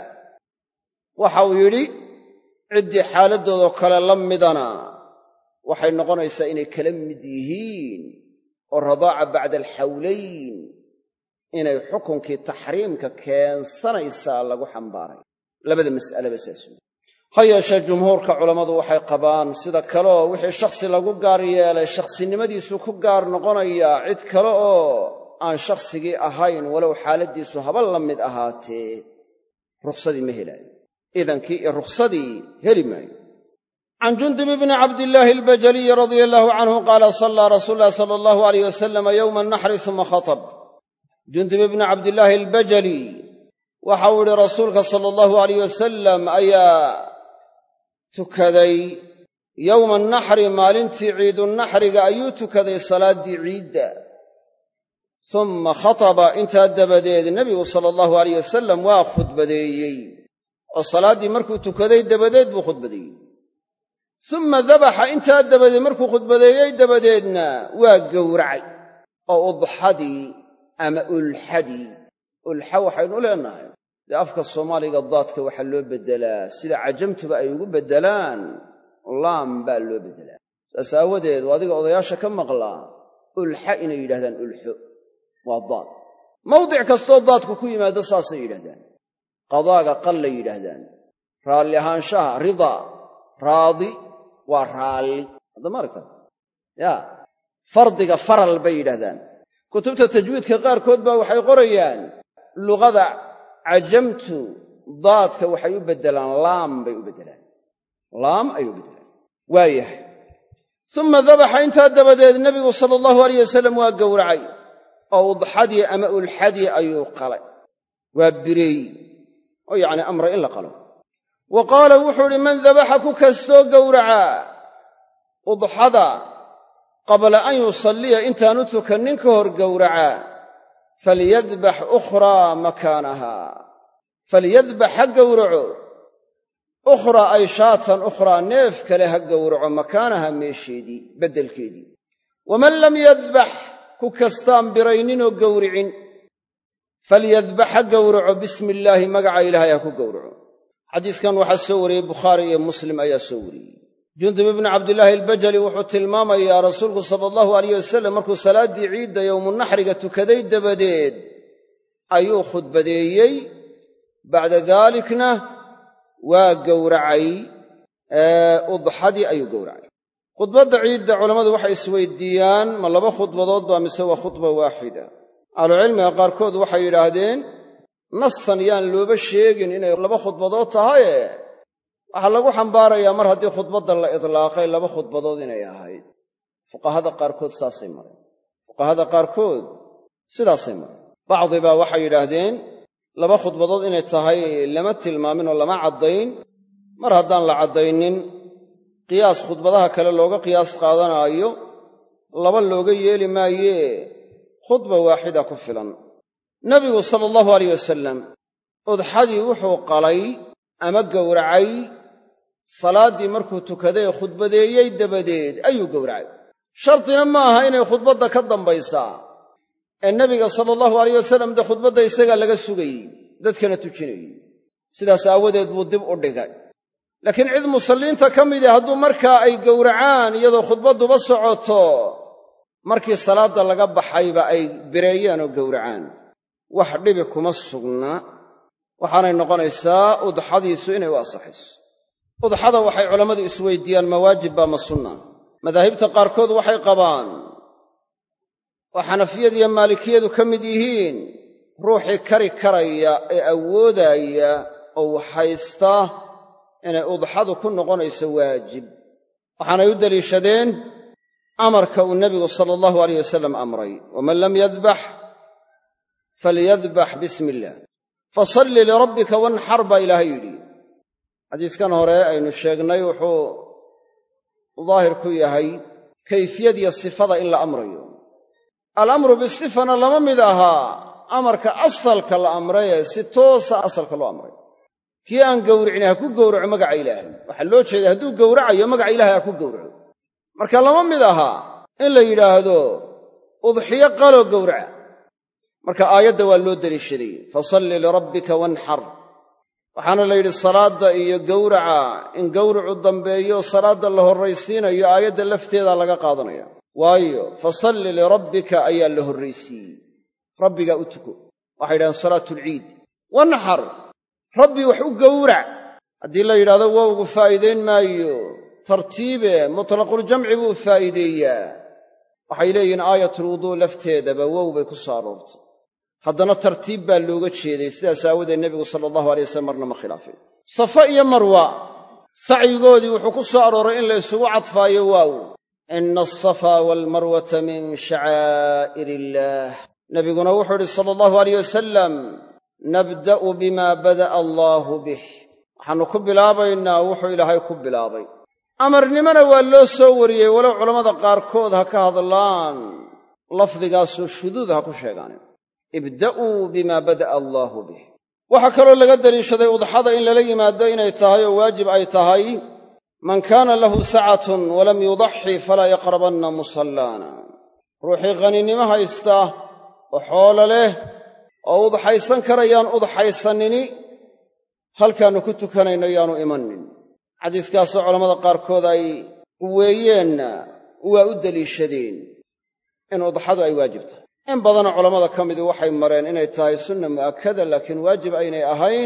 waxa uu yidhi ciddii xaaladdoodoo kale la midana waxay noqonaysaa inay kala mid yihiin oo radaaca bacda alxawlayn inay xukunkii taxriimka keensanaysaa lagu xambaaray labada mas'aleba saas wey ha yeeshee jumhuurka culammadu waxay qabaan sida kaleoo wixii shakhsi lagu gaar yeelay shakhsinimadiisu ku gaar noqonayaa cid kale oo aan shakhsigii ahayn walow xaaladdiisu haba la mid ahaatee rukhsadii ma helaayo idankii iyo rukhsadii heli maayo can jundub bni cabdillaahi albajaliyi radia allaahu canhu qaala sallaa rasuulu llahi sala allahu alayh wasalam yowma annaxri uma khatab jundub ibni cabdillaahi albajali waxau idhi rasuulka sala allahu alayh wasalam ayaa tukaday yowma annaxri maalintii ciidunaxriga ayuu tukaday salaaddii ciidda uma khataba intaa dabadeed nebigu sala allahu alayh wasalam waa khudbadeeyey oo salaaddii markuu tukaday dabadeed buu khudbadeeyey uma dabaxa intaa dabadeed markuu khudbadeeyey dabadeedna waa gowracay oo udxadii ama ulxadii ulxa waxaynu leenahay dee afka soomaaliga daadka waxaa loo beddelaa sida cajamtuba ay ugu beddelaan laam baa loo beddelaa saas aawadeed oo adiga odayaasha ka maqlaa ulxa inay yidhahdaan ulxo waa daad mawdic kastoo daadku ku yimaado saasay yidhahdaan qadaaga qallay yidhaahdaan raalli ahaanshaha ridaa raadi waa raalli hadda ma aragta yaa fardiga faral bay yidhahdaan kutubta tajwiidka qaarkood baa waxay qorayaan luqada cajamtu daadka waxay u beddelaan laam bay u beddelaan laam ay u beddelaan waayahay uma dabaxa intaa dabadeed nebigu sala allahu alayh wasalam waa gowracay oo udxadii ama ulxadii ayuu qalay waa bireey oo yacni amra in la qalo wa qaala wuxuu idhi man dabaxa ku kastoo gowracaa udxada qabla an yusalliya intaanu tukannin ka hor gowracaa falyadbax ukhraa makaanaha falyadbax ha gowraco ukhraa ay shaatan ukhraa neef kale ha gowraco makaanaha meesheedii beddelkeedii waman lam yadbax ku kastaan birayninoo gowricin falyadbax ha gowraco bismi illaahi magaca ilaahay ha ku gowraco xadiiskan waxaa soo wariyey bukhaari iyo muslim ayaa soo wariyey jundub ibni cabdillaahi albajali wuxuu tilmaamayaa rasuulku sala allahu alayh wasalam markuu salaaddii ciidda yowmunaxriga tukaday dabadeed ayuu khudbadeeyey bacda daalikna waa gowracay udxadii ayuu gowracay khudbadda ciidda culammadu waxay isweydiiyaan ma laba khudbadood baa mise waa khudba waaxida ahlucilmiga qaarkood waxay yidhaahdeen nasan yaan looba sheegin inay laba khudbadood tahaye waxaa lagu xambaarayaa mar haddii khudbadda la idlaaqay laba khudbadood inay ahayd fuqahada qaarkood saasay mareen fuqahada qaarkood sidaasay mareen bacdi baa waxay yidhaahdeen laba khudbadood inay tahay lama tilmaamin oo lama caddayn mar haddaan la caddaynin qiyaas khudbadaha kale looga qiyaas qaadanaayo laba looga yeeli maayee khudba waaxida ku filan nebigu sala allahu alayh wasalam udxadii wuxuu qalay ama gowracay salaaddii markuu tukaday ee khudbadeeyey dabadeed ayuu gowracay shardina ma aha inay khudbadda ka dambaysaa ee nebiga sala allahu alayh wasalam dee khudbadda isagaa laga sugayey dadkana tujinayey sidaas aawadeed buu dib u dhigay laakiin cid musalliinta ka midi hadduu markaa ay gowracaan iyadoo khudbadduba socoto markii salaadda laga baxayba ay bireeyaan oo gowracaan wax dhibi kuma sugna waxaanay noqonaysaa udxadiisu inay u asaxayso udxada waxay culammadu isweydiiyaan ma waajib baa ma sunna madaahibta qaarkood waxay qabaan oo xanafiyadu iyo maalikiyadu ka mid yihiin ruuxii kari karaya ee awoodaya oo waxhaysta inay udxadu ku noqonayso waajib waxaanay u deliishadeen amarka uu nebigu sala allahu alayh wasalam amray waman lam yadbax falyadbax bismi illaah fasalli lirabbika wanxar baa ilaahay yidhi xadiiskan hore aynu sheegnay wuxuu daahir ku yahay kayfiyadiyo sifada in la amrayo alamru bisifana lama mid ahaa amarka asalka la amray ee si toosa asalka loo amray kii aan gowricin ha ku gowraco magaca ilaahay waxaa loo jeeda hadduu gowracayo magaca ilaahay ha ku gowraco marka lama mid ahaa in la yidhaahdo udxiyo qaloo gowraca marka aayadda waa loo deliishaday fasalli lirabbika wanxar waxaana la yidhi salaadda iyo gowraca in gowracu dambeeyo salaadda la horraysiinayo aayadda lafteedaa laga qaadanaya waayo fasalli lirabbika ayaa la horraysiiyey rabbigaa u tuko waxay yidhahdeen salaatulciid wanxar rabbi wax u gowrac haddii la yidhahdo wowgu faa'iidayn maayo tartiibe mutlaquljamci buu faa'iideeyaa waxay leeyihiin aayatulwuduu lafteedaba wow bay ku soo aroortay haddana tartiib baa looga jeeday sidaas aawadeed nebigu sala allahu alay wasalam marna ma khilaafin safa iyo marwa sacyigoodii wuxuu ku soo arooray in la isugu cadfaayo waaw ina alsafaa waalmarwata min shacaa'iri illaah nebiguna wuxuu idhi sala allahu alayh wasalam nabda'u bimaa bada'a allaahu bih waxaannu ku bilaabaynaa wuxuu ilaahay ku bilaabay amarnimona waa loo soo wariyey walow culammada qaarkood ha ka hadlaan lafdigaasoo shuduud ha ku sheegaan ibda'uu bimaa bada'a allaahu bih waxaa kaloo laga deliishaday udxada in lala yimaado inay tahay oo waajib ay tahay man kaana lahu sacatun walam yudaxi falaa yaqrabanna musallaana ruuxii qhaninimo haysta oo xoolo leh oo udxaysan karayaan udxaysannini halkaannu ku tukanayno yaanu imanin xadiiskaasoo culammada qaarkood ay quweeyeenna waa u deliishadeen in udxadu ay waajib tahay in badanoo culammada ka midu waxay mareen inay tahay sunna mu'akkada laakiin waajib aynay ahayn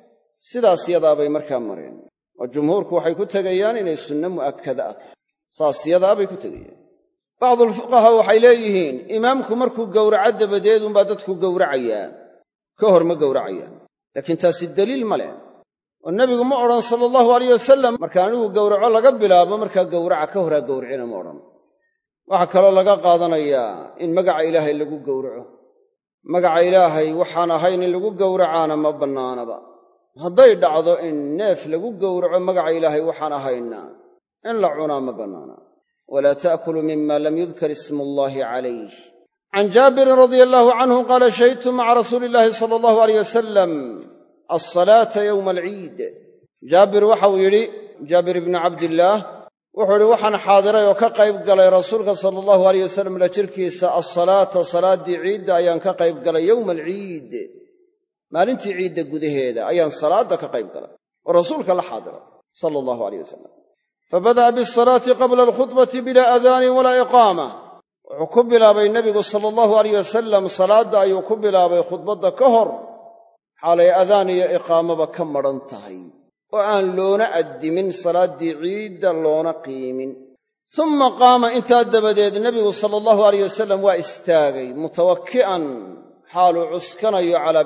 sidaas yadaabay markaa mareen oo jumhuurku waxay ku tegayaan inay sunno mu'akkada ah tahay saas yadaabay ku tegayaan bacdulfuqahaa waxay leeyihiin imaamku markuu gowraco dabadeed unbaa dadku gowracayaa ka hor ma gowracayaan laakiin taasi deliil ma leh oo nebigu ma odhan sala allahu alayh wasalam marka anigu gowraco laga bilaabo markaa gowraca ka horaa gowricina ma odhan waxaa kaloo laga qaadanayaa in magaca ilaahay lagu gowraco magaca ilaahay waxaan ahayn in lagu gowracaana ma bannaanaba hadday dhacdo in neef lagu gowraco magaca ilaahay waxaan ahayna in la cunaa ma bannaana walaa ta'kuluu mima lam yudkar ismuullaahi calayh can jaabirin radia allaahu canhu qaala shahidtu maca rasuuli illaahi sala allahu alayh wasalam alsalaata yowma alciid jaabir waxau yidhi jaabir ibnu cabdillaah wuxuu idhi waxaan xaadiray oo ka qayb galay rasuulka sala allahu alayh wasalam la jirkiisa alsalaata salaaddii ciidda ayaan ka qayb galay yowma alciid maalintii ciidda gudaheeda ayaan salaadda ka qayb galay oo rasuulka la xaadiray sala allahu alayh wasalam fabada'a biasalaati qabla alkhudbati bilaa adaanin walaa iqaama wuxuu ku bilaabay nebigu sala allahu alayh wasalam salaadda ayuu ku bilaabay khudbadda ka hor xaalay adaan iyo iqaamaba ka madhan tahay oo aan loona addimin salaaddii ciidda loona qiimin summa qaama intaa dabadeed nebigu sala allahu alayh wasalam waa istaagay mutawakki'an xaaluu cuskanayo calaa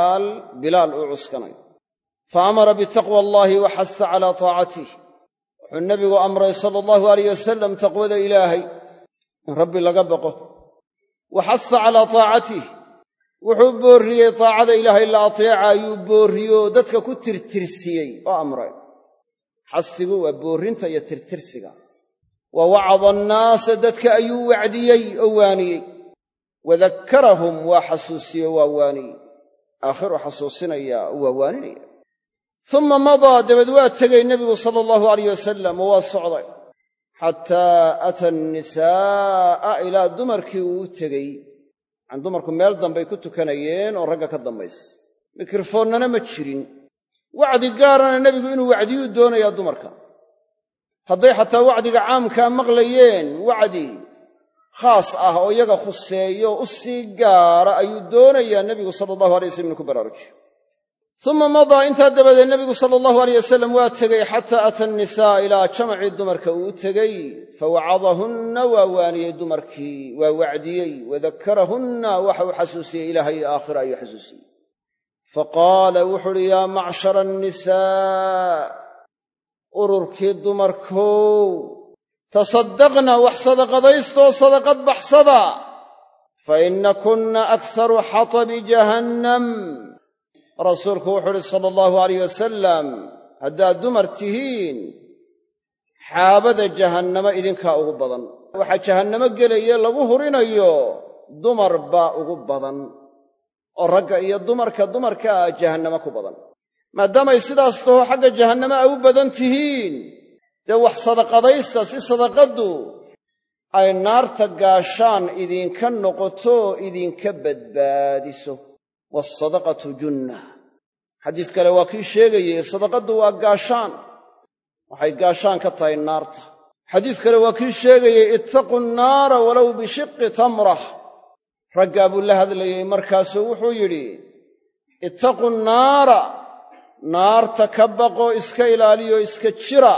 bilaal uu cuskanayo fa amara bitaqwa allaahi wa xasa calaa taacatih wuxuu nebigu amray sala allahu alayh wasalam taqwada ilaahay in rabbi laga baqo wa xasa calaa taacatih wuxuu boorriyey taacada ilaahay la ateeca ayuu boorriyoo dadka ku tirtirsiyey oo amray xasigu waa boorrinta iyo tirtirsiga wa wacada annaasa dadka ayuu wacdiyey oo waaniyey wadakkarahum waa xasuusiye waa waaniyey aakhiru xasuusinaya waa waaninaya summa madaa dabad waa tegey nebigu sala allahu alayh wasalam oo waa socday xataa ata annisaa'a ilaa dumarkii uu u tegey dumarku meel dambay ku tukanayeen oo ragga ka dambaysa mikrofoonnana ma jirin wacdi gaarana nebigu inuu wacdiyuu doonayaa dumarka hadday xataa wacdiga caamkaa maqlayeen wacdi khaas ah oo iyaga khuseeyo u sii gaara ayuu doonayaa nebigu sala allahu alay wasallam inuu ku baraarujiyo uma madaa intaa dabadeed nebigu sala allahu alayh wasalam waa tegey xataa ata annisaa ilaa jamacii dumarka uu u tegey fawacadahunna waa waaniyey dumarkii waa wacdiyey wadakarahunna waxa uu xasuusiyey ilaahay aakhira ayuu xasuusiyey faqaala wuxu uhi yaa macshara annisaa ururkii dumarkow tasaddaqna wax sadaqadaystoo sadaqad baxsada fa inna kunna akharu xatabi jahannam rasuulku wuxuu uhi sala allahu alayh wasalam haddaad dumar tihiin xaabada jahannamo idinkaa ugu badan waxaa jahannamo gelaye lagu hurinayo dumar baa ugu badan oo ragga iyo dumarkaa jahannamo ku badan maadaamay sidaas taho xagga jahannamo ay u badan tihiin dee wax sadaqadaysta si sadaqaddu ay naarta gaashaan idinka noqoto idinka badbaadiso waasadaqatu junna xadiis kale waa kii sheegayey sadaqaddu waa gaashaan waxay gaashaan ka tahay naarta xadiis kale waa kii sheegayey ittaqu nnaara walow bishiqqi tamrah raggaa buu la hadlayey markaasuu wuxuu yidhi ittaqu nnaara naarta ka baqo iska ilaaliyo iska jira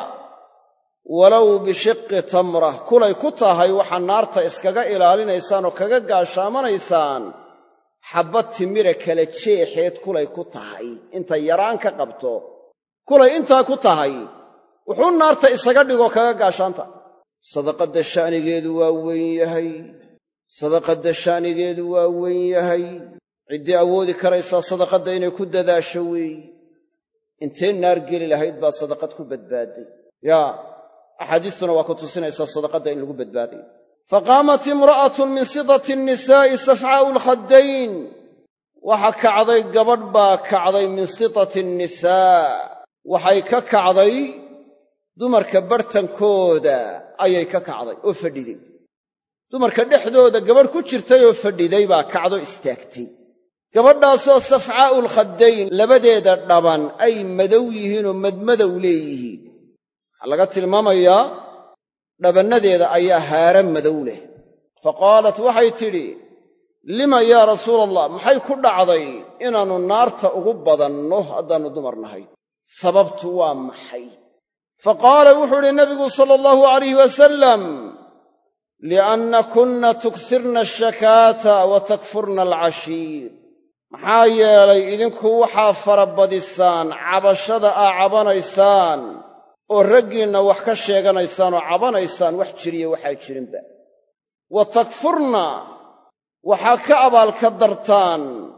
walow bishiqqi tamrah kulay ku tahay waxaa naarta iskaga ilaalinaysaan oo kaga gaashaamanaysaan xabbad timira kala jeexeed kulay ku tahay inta yaraan ka qabto kulay intaa ku tahay wuxuu naarta isaga dhigoo kaga gaashaanta sadaqadda sha'nigeedu waa weyn yahay sadaqadda sha'nigeedu waa weyn yahay ciddii awoodi karaysaa sadaqadda inay ku dadaasho weeye intee naar geli lahayd baa sadaqad ku badbaaday yaa axaadiistuna waa ku tusinaysaa sadaqadda in lagu badbaaday faqaamat imra'atun min sidati annisaa'i safcaa'u alkhaddayn waxaa kacday gabadh baa kacday min sitati annisaa waxay ka kacday dumarka barhtankooda ayay ka kacday oo fadhiday dumarka dhexdooda gabadh ku jirtay oo fadhiday baa kacdo istaagtay gabadhaasoo safcaa'u alkhaddayn labadeeda dhaban ay madow yihiinoo madmadow leeyihiin waxaa laga tilmaamayaa dhabannadeeda ayaa haara madow leh fa qaalat waxay tidhi lima yaa rasuula allah maxay ku dhacday inaannu naarta ugu badanno haddaannu dumar nahay sababtu waa maxay fa qaala wuxuu idhi nabigu sala allahu alayhi wasalam lianna kunna tuksirna ashakaata wa takfurna alcashiir maxaa yeelay idinku waxaa farabadisaan cabashada aa cabanaysaan oo raggiinna wax ka sheeganaysaan oo cabanaysaan wax jiriyo waxaa jirinba wa takfurna waxaa ka abaalka dartaan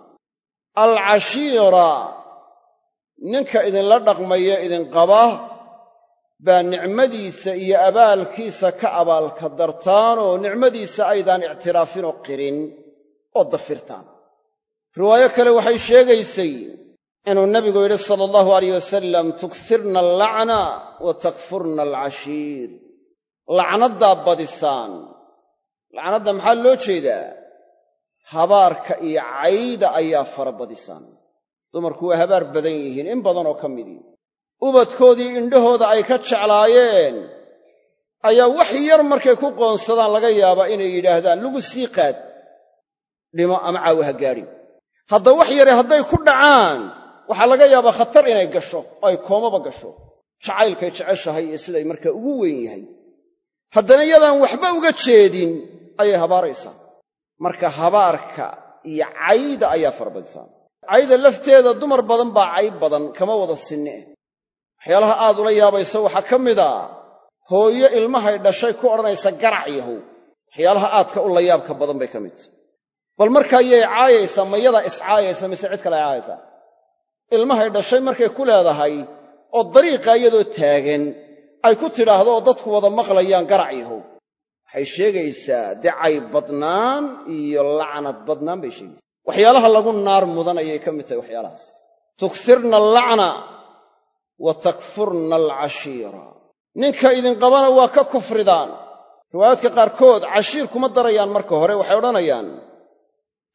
alcashiira ninka idinla dhaqmaya idinqaba baa nicmadiisa iyo abaalkiisa ka abaalka dartaan oo nicmadiisa aydaan ictiraafin oo qirin oo dafirtaan riwaayo kale waxay sheegaysay inuu nebigu yidhi sala allahu alayh wasalam tuksirna allacna wa takfurna alcashiir lacnaddaa badisaan lacnadda maxaa loo jeedaa habaarka iyo cayda ayaa fara badisaan dumarku waa habaar badan yihiin in badanoo ka midii ubadkoodii indhahooda ay ka jeclaayeen ayaa wax yar markay ku qoonsadaan laga yaabaa inay yidhaahdaan lugu sii qaad dhimo ama caawa ha gaadhin hadda wax yare hadday ku dhacaan waxaa laga yaabaa khatar inay gasho oo ay koomaba gasho jacaylkay jeceshahay iyo siday markaa ugu weyn yahay haddana yadaan waxba uga jeedin ayay habaaraysaa marka habaarka iyo cayda ayaa farabadisaan cayda lafteeda dumar badan baa cayb badan kama wada sinne waxyaalaha aad ula yaabayso waxaa ka mid a hooyo ilmahay dhashay ku odhanaysa garac yahow waxyaalaha aadka u layaabka badan bay ka mid tahay bal markaa yay caayaysaa mayada iscaayaysa mise cid kale ay caayaysaa ilmahay dhashay markay ku leedahay oo dariiqa iyadoo taagan ay ku tidhaahdo oo dadku wada maqlayaan garac yahow waxay sheegaysaa dacay badnaan iyo lacnad badnaan bay sheegaysaa waxyaalaha lagu naar mudan ayay ka mid tahay waxyaalahaas tuksirna allacna wa takfurna alcashiira ninka idinqabana waa ka kufridaan riwaayaadka qaarkood cashiir kuma darayaan marka hore waxay odhanayaan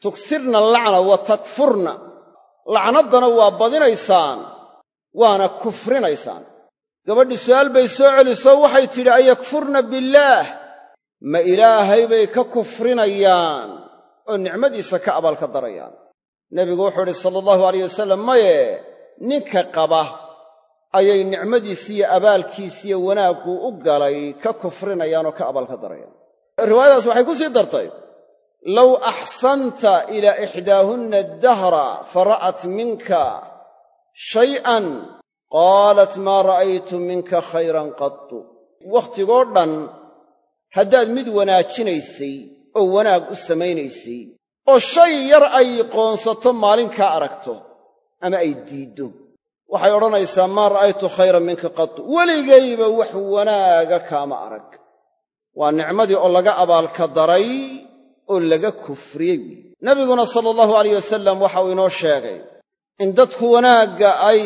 tuksirna allacna wa takfurna, lacnaddana waa badinaysaan waana kufrinaysaan. gabadhii su'aal bay soo celiso waxay tidhi ayakfurna billaah, ma ilaahay bay ka kufrinayaan oo nicmadiisa ka abaalka darayaan? nebigu wuxuu idhi sala allahu alayh wasalam, maye ninka qaba ayay nicmadiisiiyo abaalkiisiyo wanaagguu u galay ka kufrinayaan oo ka abaalka darayaan. riwaayadaas waxay ku sii dartay low axsanta ilaa ixdaahunna addahra fara'at minka shay'an qaalat maa ra'aytu minka khayran qattu. wakhtigoo dhan haddaad mid wanaajinaysay oo wanaag u samaynaysay oo shay yar ay qoonsato maalinkaa aragto ama ay diiddo, waxay odhanaysaa maa ra'aytu khayran minka qattu, weligayba wax wanaaga kaama arag. waa nicmadii oo laga abaalka daray oo laga kufriyey weeye. nebiguna sala allahu alayh wasalam waxa uu inoo sheegay in dadku wanaagga ay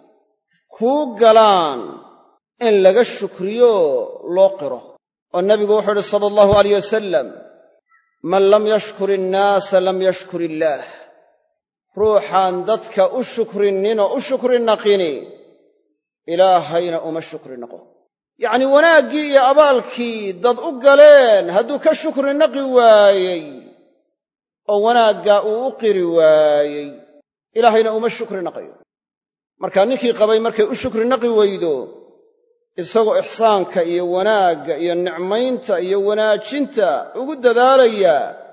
kuu galaan in laga shukriyo loo qiro. oo nebigu wuxuu idhi sala allahu alayh wasalam, man lam yashkur innaasa lam yashkur illaah. ruuxaan dadka u shukrinninoo u shukri naqini, ilaahayna uma shukri naqo. yacnii wanaaggii iyo abaalkii dad u galeen hadduu ka shukri naqi waayey oo wanaaggaa uu u qiri waayey, ilaahayna uma shukri naqayo. markaa ninkii qabay markay u shukri naqi weydo, isagoo ixsaanka iyo wanaagga iyo nicmaynta iyo wanaajinta ugu dadaalaya,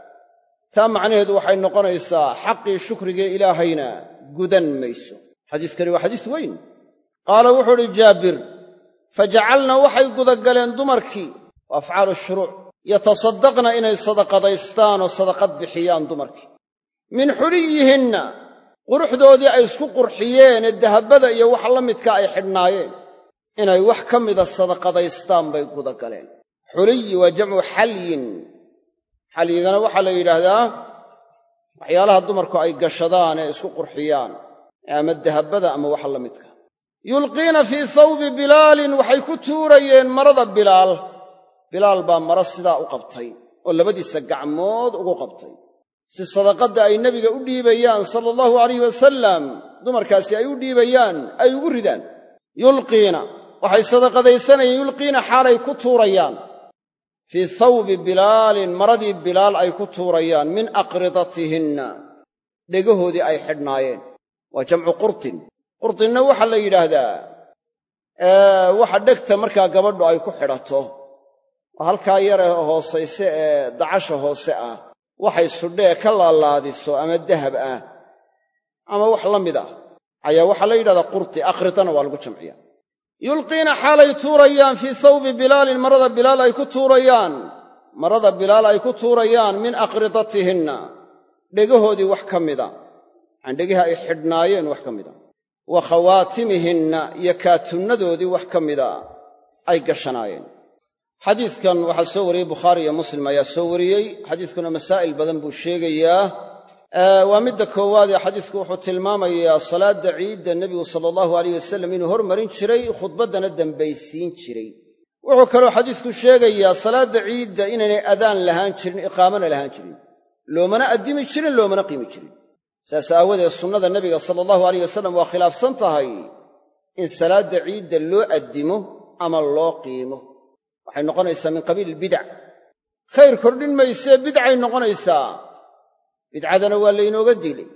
taa macnaheedu waxay noqonaysaa xaqii shukrigee ilaahayna gudan mayso. xadiiskani waa xadiis weyn. qaala wuxuu udhi jaabir, fajacalna waxay gudagaleen dumarkii, waa afcaalu shuruuc, yatasaddaqna inay sadaqadaystaan oo sadaqad bixiyaan dumarkii, min xuliyihinna, quruxdoodii ay isku qurxiyeen ee dahabada iyo wax la midka ay xidhnaayeen, inay wax ka mida sadaqadaystaan bay gudagaleen. xuliyi waa jamcu xalyin. xalyigana waxaa la yidhaahdaa waxyaalaha dumarku ay gashadaan ee isku qurxiyaan, ama dahabada ama waxa la midka. yulqiina fii sawbi bilaalin, waxay ku tuurayeen marada bilaal. bilaal baa maro sidaa u qabtay oo labadiisa gacmood ugu qabtay, si sadaqadda ay nebiga u dhiibayaan sala allahu alayh wasalam, dumarkaasi ay u dhiibayaan ay ugu ridaan. yulqiina waxay sadaqadaysanayeen, yulqiina xaalay ku tuurayaan fii sawbi bilaalin, maradii bilaal ay ku tuurayaan, min aqridatihinna, dhegahoodii ay xidhnaayeen. waa jamcu qurtin. qurtinna waxaa la yidhaahdaa waxa dhegta markaa gabadhu ay ku xidhato, oo halkaa yare hoosayse ee dacasha hoose ah, waxay sudhee ka laalaadiso ama dahab ah ama wax la mid ah ayaa waxaa la yidhahdaa qurti. aqridana waa lagu jamciya. yulqiina xaalay tuurayaan fii sawbi bilaalin, marada bilaal ay ku tuurayaan, marada bilaal ay ku tuurayaan, min aqridatihinna, dhegahoodii wax ka mida, dhegaha ay xidhnaayeen wax ka mida, wa khawaatimihinna, iyo kaatunnadoodii wax ka mida ay gashanaayeen. xadiiskan waxaa soo wariyey bukhaari iyo muslim ayaa soo wariyey. xadiiskuna masaa'il badan buu sheegayaa. waa midda koowaad ee xadiisku wuxuu tilmaamayaa salaadda ciidda nebigu sala allahu alayh wasalam inuu hormarin jiray, khudbaddana dambaysiin jiray. wuxuu kaloo xadiisku sheegayaa salaadda ciidda inaynay adaan lahaan jirin, iqaamana lahaan jirin, loomana addimi jirin, loomana qiimi jirin. saas aawadeed sunnada nebiga sala allahu alayh wasalam waa khilaafsan tahay in salaadda ciidda loo addimo ama loo qiimo. waxay noqonaysaa min qabiil ilbidac. khayr kordhin maysee bidcay noqonaysaa. bidcadana waa laynooga dilay.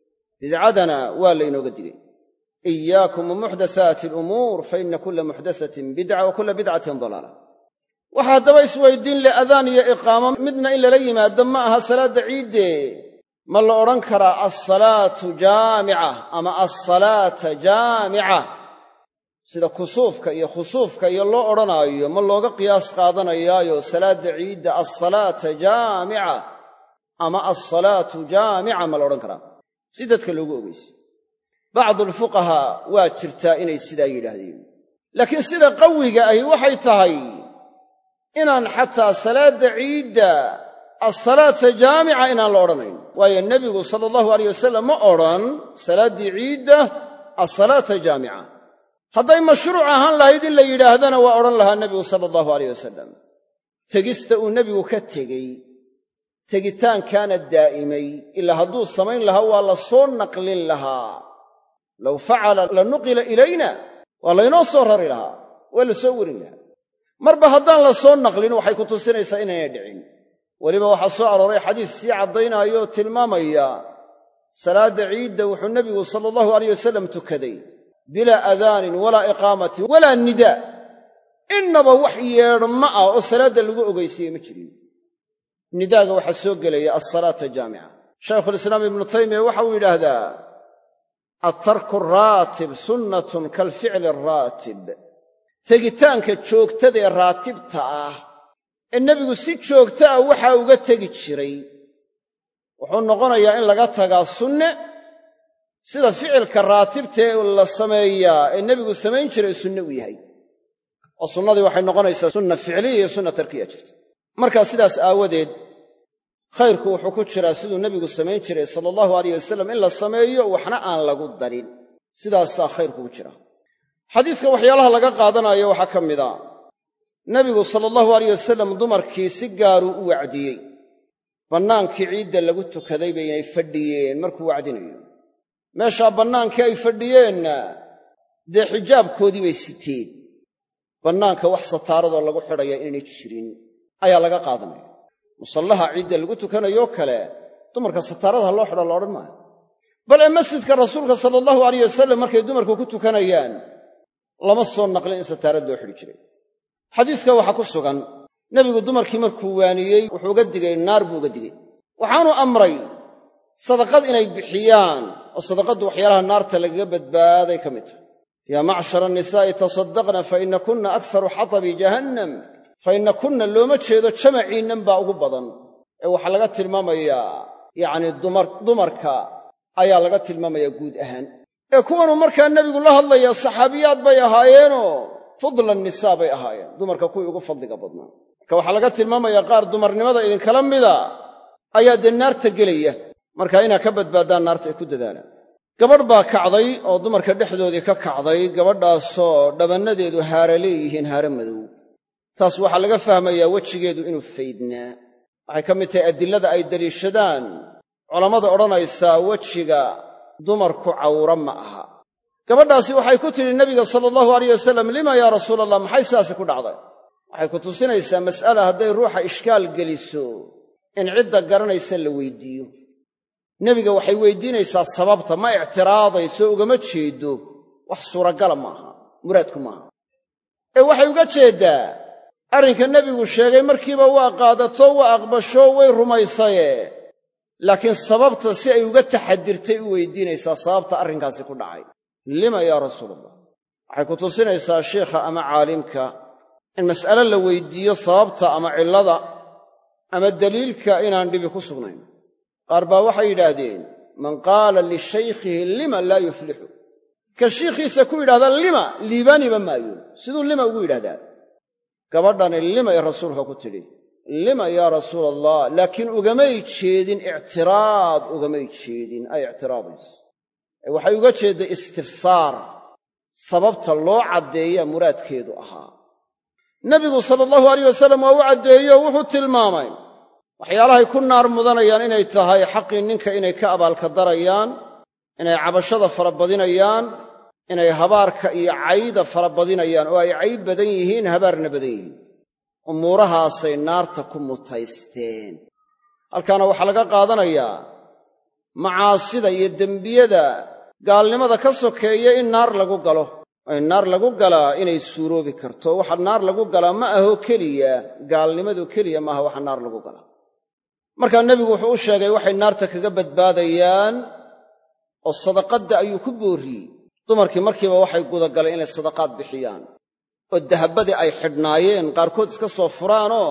iyaakum wa muxdathaati alumuur fa inna kulla muxdathatin bidca wa kulla bidcatin dalaala. waxa haddaba isweydiin leh adaan iyo iqaamo midna in lala yimaado ma aha salaadda ciiddee. ma la odhan karaa alsalaatu jaamica ama alsalaata jaamica, sida kusuufka iyo khusuufka iyo loo odhanaayo ma looga qiyaas qaadanayaayo salaadda ciidda alsalaata jaamica ama alsalaatu jaamica ma la odhan karaa, si dadka loogu ogeysiyo. bacdulfuqahaa waa jirtaa inay sidaa yidhaahdeen, laakiin sida qawiga ahi waxay tahay inaan xataa salaadda ciidda alsalaata jaamica inaan la odhanayn. waayo nebigu sala allahu alayh wasalam ma odhan salaaddii ciidda alsalaata jaamica. hadday mashruuc ahaan lahayd in la yidhaahdana waa odhan lahaa nebigu sala allahu alayh wasalam. tegista uu nebigu ka tegey tegitaankaana daa'imay ilaa hadduu samayn lahaa waa la soo naqlin lahaa low facala la nuqila ilayna waa laynoo soo rari lahaa waa la soo warin lahaa marba haddaan la soo naqlin waxay ku tusinaysaa inaynay dhicin weliba waxaa soo arooray xadiis sii caddaynaya oo tilmaamaya salaadda ciidda wuxuu nebigu sala allahu alayh wasallam tukaday bilaa adaanin walaa iqaamatin walaa nidaa innaba wax yeedhma ah oo salaadda lagu ogaysiiyey ma jirin nidaaga waxaa soo gelaya alsalaata jaamica shaykhulislaam ibnu taymiya waxa uu yidhaahdaa attarku raatib sunnatun kalficli araatib tegitaanka joogtada ee raatibta ah ee nebigu si joogta ah waxaa uga tegi jiray wuxuu noqonayaa in laga tagaa sunne sida ficilka raatibta ee la sameeyaa ee nebigu samayn jiray sunne u yahay oo sunnadii waxay noqonaysaa sunna ficliya iyo sunna tarkiya jirta markaa sidaas aawadeed khayrku wuxuu ku jiraa siduu nebigu samayn jiray sala allahu alayh wasallam in la sameeyo waxna aan lagu darin sidaasaa khayrku ku jira xadiiska waxyaalaha laga qaadanayo waxaa ka mid a nebigu sala allahu alayh wasallam dumarkii si gaaruu u wacdiyey bannaankii ciidda lagu tukaday baynay fadhiyeen markuu wacdinayo meeshaa bannaankii ay fadhiyeenna dee xijaabkoodii bay siteen bannaanka wax sataaradoo lagu xidhaya inaynay jirin ayaa laga qaadanaya musallaha ciidda lagu tukanayoo kale dumarka sataaradaha loo xidho la odhan maayo bal ee masjidka rasuulka sala allahu alayh wasallam markay dumarku ku tukanayaan lama soo naqlin in sataarad loo xidhi jiray xadiiska waxaa ku sugan nebigu dumarkii markuu waaniyey wuxuu uga digay naar buu uga digay waxaanu amray sadaqad inay bixiyaan oo sadaqaddu waxyaalaha naarta lagaga badbaaday ka mid tahay yaa macshara annisaa'i tasaddaqna fa inna kunna akharu xatabi jahannam fa inna kunna looma jeedo jamaciinnan baa ugu badan ee waxaa laga tilmaamayaa yacnii dumarka ayaa laga tilmaamayaa guud ahaan ee kuwanuu markaa nebigu la hadlaya saxaabiyaad bay ahaayeenoo fudla nisaa bay ahaayeen dumarka kuwii ugu fadliga badnaa marka waxaa laga tilmaamayaa qaar dumarnimada idinkala mida ayaa dee naarta gelaya markaa inaad ka badbaaddaan naarta ay ku dadaalaan gabadh baa kacday oo dumarka dhexdoodii ka kacday gabadhaasoo dhabannadeedu haara leeyihiin haare madow taas waxaa laga fahmayaa wejigeedu inuu faydnaa waxay ka mid tahay adillada ay deliishadaan culammada odhanaysaa wejiga dumarku cawra ma aha gabadhaasi waxay ku tidhi nebiga sala allahu alayh wasallam lima yaa rasuula allah maxay sidaasi ku dhacday waxay ku tusinaysaa mas'ala hadday ruuxa ishkaal geliso in cidda garanaysa la weyddiiyo nebiga waxay weyddiinaysaa sababta ma ictiraadayso ugama jeeddo wax suuragala maaha muraadku maaha ee waxay uga jeeddaa arrinka nebigu sheegay markiiba waa qaadato waa aqbasho way rumaysaye laakiin sababta si ay uga taxadirtay u weyddiinaysaa sababta arrinkaasi ku dhacay lima yaa rasuulallah waxay ku tusinaysaa sheikha ama caalimka in mas'ale la weyddiiyo sababta ama cillada ama daliilka inaan dhibi ku sugnayn qaar baa waxay yidhaahdeen man qaala lishaykhihi lima laa yuflixu ka shiikhiisa ku yidhahda lima liibaaniba maayo siduu lima ugu yidhahdaa gabadhani lima ee rasuulka ku tidhi lima yaa rasuula allah laakiin ugamay jeedin ictiraad ugamay jeedin ay ictiraadayso waxay uga jeedday istifsaar sababta loo caddeeyaa muraadkeedu ahaa nebigu sala allahu alayh wasallam waa u caddeeyo wuxuu tilmaamay waxyaalahay ku naar mudanayaan inay tahay xaqii ninka inay ka abaalka darayaan inay cabashada farabadinayaan inay habaarka iyo cayda farabadinayaan oo ay cayb badan yihiin habaarna badan yihiin umuurahaasay naarta ku mutaysteen halkaana waxaa laga qaadanayaa macaasida iyo dembiyada gaalnimada ka sokeeya in naar lagu galo oo in naar lagu galaa inay suuroobi karto waxa naar lagu galaa ma aho keliya gaalnimadu keliya maaha waxa naar lagu galaa markaa nebigu wuxuu u sheegay waxay naarta kaga badbaadayaan oo sadaqadda ayuu ku boorriyey dumarkii markiiba waxay gudagaleen inay sadaqaad bixiyaan oo dahabbadii ay xidhnaayeen qaarkood iska soo furaanoo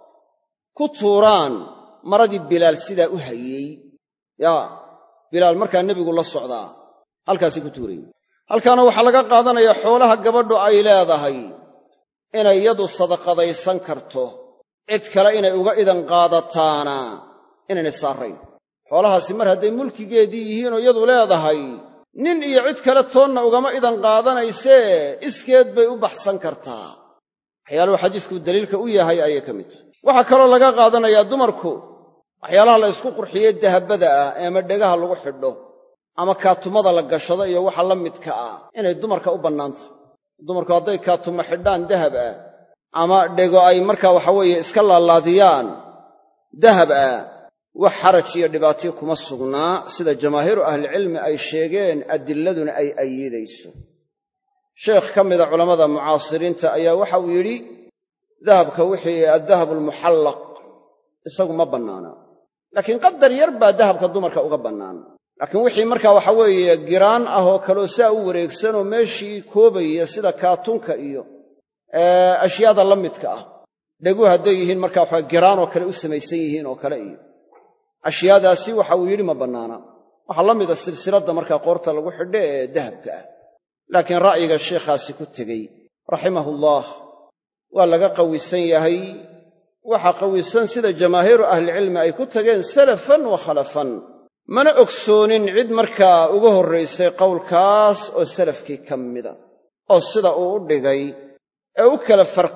ku tuuraan maradii bilaal sidaa u hayey yaa bilaal markaa nebigu la socdaa halkaasay ku tuurayeen halkaana waxaa laga qaadanayaa xoolaha gabadhu ay leedahay inay yadu sadaqadaysan karto cid kale inay uga idan qaadataana inaynay saarayn xoolahaasi mar hadday mulkigeedii yihiinoo yadu leedahay nin iyo cid kale toonna ugama idan qaadanaysee iskeed bay u baxsan kartaa waxyaaluhu xadiisku daliilka u yahay ayay ka mid tahay waxaa kaloo laga qaadanayaa dumarku waxyaalaha la ysku qurxiyey dahabada ah ee ama dhegaha lagu xidho ama kaatumada la gashado iyo waxa la midka ah inay dumarka u bannaan tahay. dumarku hadday kaatuma xidhaan dahab ah ama dhego ay markaa waxaweeye iska laalaadiyaan dahab ah, wax xaraj iyo dhibaatiyo kuma sugnaa sida jamaahiiru ahlicilmi ay sheegeen, adilladuna ay ayidayso. sheekh ka mida culammada mucaasiriinta ayaa waxa uu yidhi dahabka wixii addahabu almuxallaq isagu ma bannaana, laakiin qadar yar baa dahabka dumarka uga bannaan. laakiin wixii markaa waxa weeye giraan ah oo kaleo saa u wareegsanoo meeshii koobaya sida kaatunka iyo ashyaada la midka ah, dheguhu hadday yihiin markaa waxa giraanoo kale u samaysan yihiin oo kale iyo ashyaadaasi waxa uu yidhi ma bannaana. waxaa la mida silsiladda markaa qoorta lagu xidho ee dahabka ah. laakiin ra'yiga sheikhaasi ku tegey raximahullah waa laga qawisan yahay. waxa qawisan sida jamaahiiru ahlicilmi ay ku tageen salafan wa khalafan, mana ogsoonin cid markaa uga horraysay qowlkaas oo salafkii ka mida oo sida uu u dhigay ee u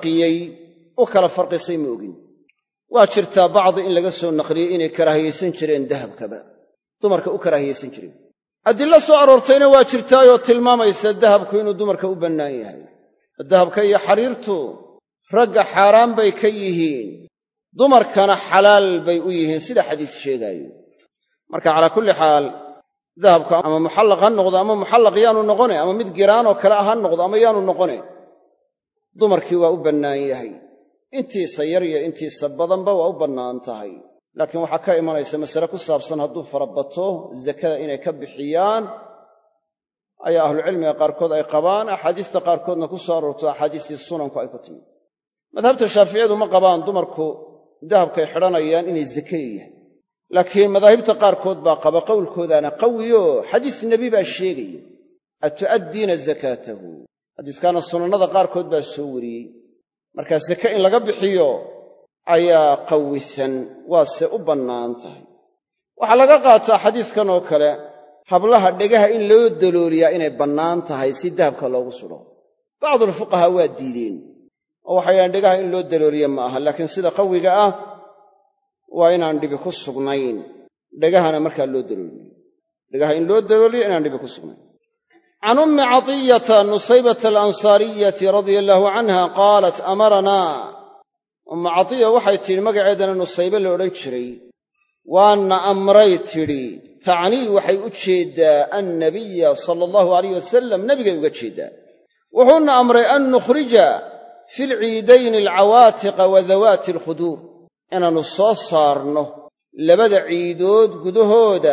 kala farqisay ma ogin. waa jirtaa bacdi in laga soo naqliyey inay karaahiyaysan jireen dahabkaba, dumarka u karaahiyaysan jireen. adillo soo aroortayna waa jirtaayoo tilmaamaysa dahabku inuu dumarka u bannaan yahay. dahabka iyo xariirtu ragga xaaraan bay ka yihiin, dumarkana xalaal bay u yihiin sida xadiis sheegaayo. marka calaa kulli xaal dahabku ama muxallaq ha noqdo ama muxallaq yaanu noqone, ama mid giraanoo kale ha noqdo ama yaanu noqone, dumarkii waa u bannaan yahay. intiisa yar iyo intiisa badanba waa u bannaan tahay. laakiin waxaa ka imanaysa masale ku saabsan hadduu farabato zakada inay ka bixiyaan ayaa ahlucilmiga qaarkood ay qabaan, axaadiista qaarkoodna ku soo aroorto axaadiistii sunanku ay ku timi. madhabta shaaficiyadu ma qabaan dumarku dahabkay xidhanayaan inay zake leeyahay, laakiin madaahibta qaarkood baa qaba qowlkoodaana qawiyo xadiis nebi baa sheegaya atu'addiina zakaatahu. xadiiskaana sunannada qaarkood baa soo wariyey. markaa zake in laga bixiyo ayaa qawisan, waase u bannaan tahay. waxaa laga qaataa xadiiskan oo kale hablaha dhegaha in loo dalooliyaa inay bannaan tahay si dahabka loogu sudho. bacdulfuqahaa waa diideen oo waxay yidhahan dhegaha in loo dalooliya ma aha, laakiin sida qawiga ah waa inaan dhibi ku sugnayn dhegahana markaa loo dalooliyo. dhegaha in loo dalooliyo inaan dhibi ku sugnayn. can ummi catiyata nusaybata alansaariyati radia allaahu canha qaalat amaranaa, ummu catiya waxay tidhi, magaceedana nusaybe la odhan jiray, waana amray tidhi, tacnii waxay u jeeddaa annabiya sala allahu alayh wasalam, nebigay uga jeeddaa. wuxuuna amray an nukhrija fi lciidayni alcawaatiqa wa dawaati alkhuduur, inaannu soo saarno labada ciidood gudahooda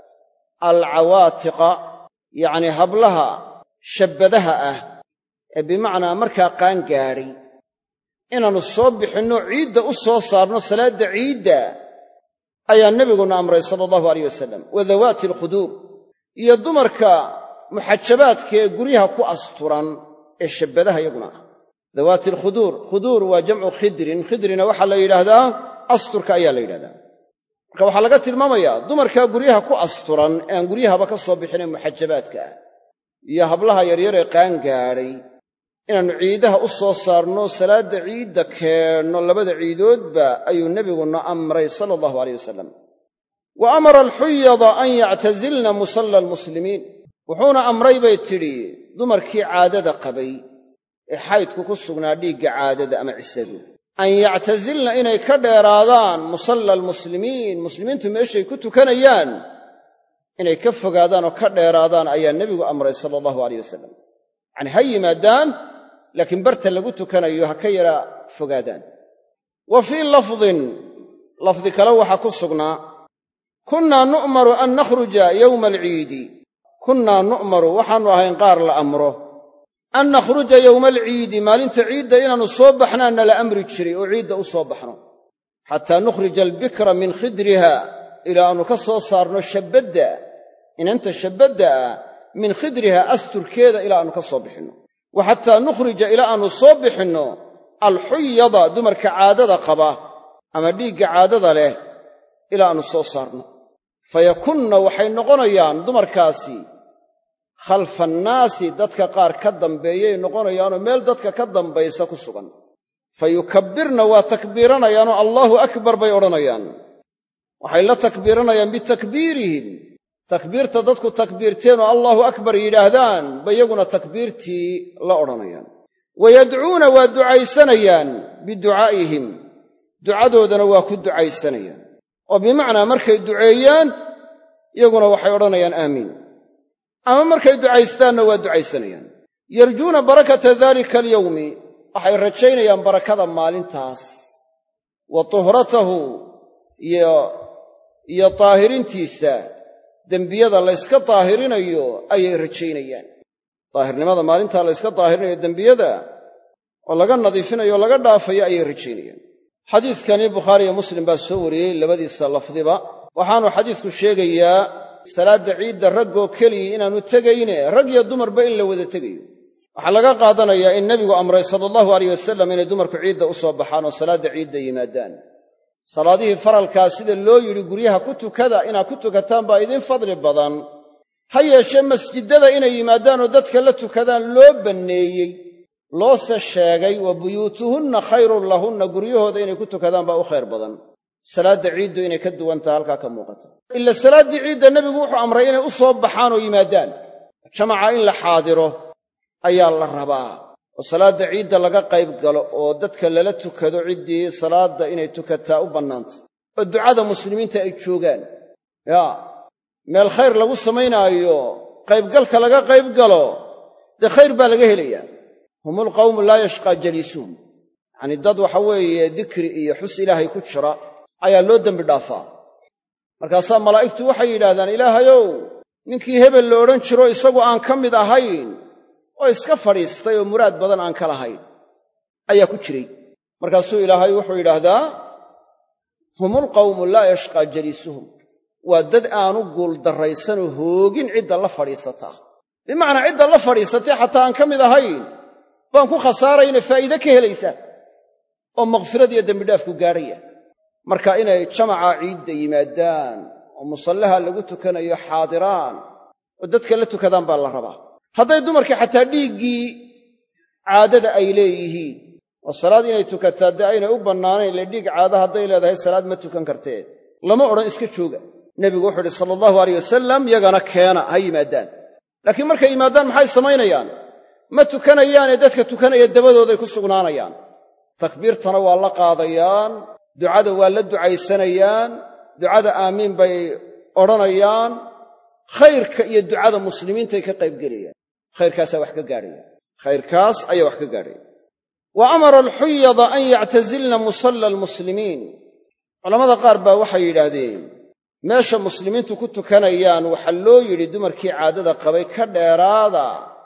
alcawaatiqa, yacnii hablaha shabbadaha ah ee bimacnaa markaa qaangaadhay, inaannu soo bixinno ciidda u soo saarno salaadda ciidda ayaa nebiguna amray sala allahu alayh wasalam. wa dawaati alkhuduur, iyo dumarka muxajabaadka ee guryaha ku asturan ee shabbadaha iyaguna ah. dawaati alkhuduur, khuduur waa jamcu khidrin, khidrina waxaa la yidhaahdaa asturka ayaa la yidhahdaa. marka waxaa laga tilmaamayaa dumarkaa guryaha ku asturan ee aan guryahaba ka soo bixinay muxajabaadka ah iyo hablaha yaryar ee qaangaadhay inaannu ciidaha u soo saarno salaadda ciidda keenno labada ciidoodba ayuu nebiguna amray sala allahu alayh wasalam. wa amara alxuyada an yactazilna musalla almuslimiin, wuxuuna amray bay tidhi dumarkii caadada qabay ee xaydku ku sugnaa dhiigga caadada ama cisadu, an yactazilna inay ka dheeraadaan musalla almuslimiin, muslimiintu meeshay ku tukanayaan inay ka fogaadaan oo ka dheeraadaan ayaa nebigu amray sala allahu alayh wasalam. yacnii ha yimaadaan, laakiin barta lagu tukanayo ha ka yara fogaadaan. wa fii lafdin, lafdi kale waxaa ku sugnaa, kunnaa nu'maru an nakhruja yowma alciidi, kunnaa nu'maru waxaannu ahayn qaar la amro, an nakhruja yowma alciidi, maalinta ciidda inaannu soo baxnaa nala amri jiray oo ciidda u soo baxno, xataa nukhrija albikra min khidriha, ilaa aannu ka soo saarno shabbadda, inanta shabbadda ah, min khidriha asturkeeda ilaa aannu ka soo bixinno, wa xataa nukhrija ilaa aannu soo bixinno alxuyada, dumarka caadada qaba ama dhiigga caadada leh, ilaa aannu soo saarno. fayakunna waxay noqonayaan dumarkaasi khalfa annaasi, dadka qaar ka dambeeyay noqonayaanoo meel dadka ka dambaysa ku sugan. fa yukabbirna waa takbiiranayaanoo allaahu akbar bay odhanayaan. waxay la takbiiranayaan bitakbiirihim takbiirta dadku takbiirteen oo allaahu akbar yidhaahdaan ba iyaguna takbiirtii la odhanayaan wayadcuuna waa ducaysanayaan biducaa'ihim ducadoodana waa ku ducaysanayaan oo bimacnaa markay duceeyaan iyaguna waxay odhanayaan aamiin ama markay ducaystaanna waa ducaysanayaan yarjuuna barakata daalika alyawmi waxay rajaynayaan barakada maalintaas wa tuhratahu iyo taahirintiisa dembiyada layska daahirinayo ayay rajaynayaan daahirnimada maalintaa layska daahirinayo dembiyada oo laga nadiifinayo o laga dhaafayo ayay rajaynayaan xadiidkani bukhaari iyo muslim baa soo wariyey labadiisa lafdiba waxaanu xadiidku sheegayaa salaadda ciidda raggoo keliya inaannu tegayne rag iyo dumarba in la wada tegayo waxaa laga qaadanayaa in nebigu amray sala allahu alayh wasalam inay dumarku ciidda u soo baxaan oo salaadda ciidda yimaadaan salaadihii faralkaa sida loo yidhi guryaha ku tukada inaad ku tukataan baa idin fadli badan ha yeeshee masjidada inay yimaadaan oo dadka la tukadaan loo banneeyey loose sheegay wa buyuutuhunna khayrun lahunna guryahooda inay ku tukadaan baa u khayr badan salaadda ciiddu inay ka duwantaha halkaa ka muuqata ila salaaddii ciidda nebigu wuxuu amray inay u soo baxaan oo yimaadaan jamaca in la xaadiro ayaa la rabaa oo salaadda ciidda laga qayb galo oo dadka lala tukado ciddii salaadda inay tukataa u bannaantay oo ducada muslimiinta ay joogaan meel khayr lagu samaynaayo qaybgalka laga qayb galo dee khayr baa laga helayaa humul qawmu laa yashqaa jaliisuhum yacnii dad waxa weeye dikri iyo xus ilaahay ku jira ayaa loo dembi dhaafaa markaasaa malaa'igtu waxay yidhaahdaan ilaahayow ninkii hebel la odhan jiro isagu aan ka mid ahayn oo iska fadhiistay oo muraad badan aan ka lahayn ayaa ku jiray markaasuu ilaahay wuxuu yidhaahdaa humul qawmu laa yashqaa jaliisuhum waa dad aanu guuldarraysanoo hoogin cidda la fadhiisataa bimacnaa cidda la fadhiisatay xataa aan ka mid ahayn baan ku khasaarayna faa'iide ka helaysaa oo makhfirad iyo dembidhaaf ku gaadhaya marka inay jamaca ciidda yimaadaan oo musallaha lagu tukanayo xaadiraan oo dadka la tukadaan baa la rabaa hadday dumarkii xataa dhiiggii caadada ay leeyihiin oo salaad inay tukataa dee aynay u bannaanayn le dhiig caada hadday leedahay salaad ma tukan kartee lama odhan iska jooga nebigu wuxuu idhi sala allahu alayh wasalam yagana keena ha yimaadaan laakiin markay yimaadaan maxay samaynayaan ma tukanayaanee dadka tukanaya dabadooday ku sugnaanayaan takbiirtana waa la qaadayaan ducada waa la ducaysanayaan ducada aamiin bay odhanayaan khayrka iyo ducada muslimiintay ka qaybgelayaan khayrkaasaa wax ka gaadhaya khayrkaas ayaa wax ka gaadhaya wa amara alxuyada an yactazilna musalla almuslimiin culammada qaar baa waxay yidhaahdeen meesha muslimiintu ku tukanayaan waxaa loo yidhi dumarkii caadada qabay ka dheeraada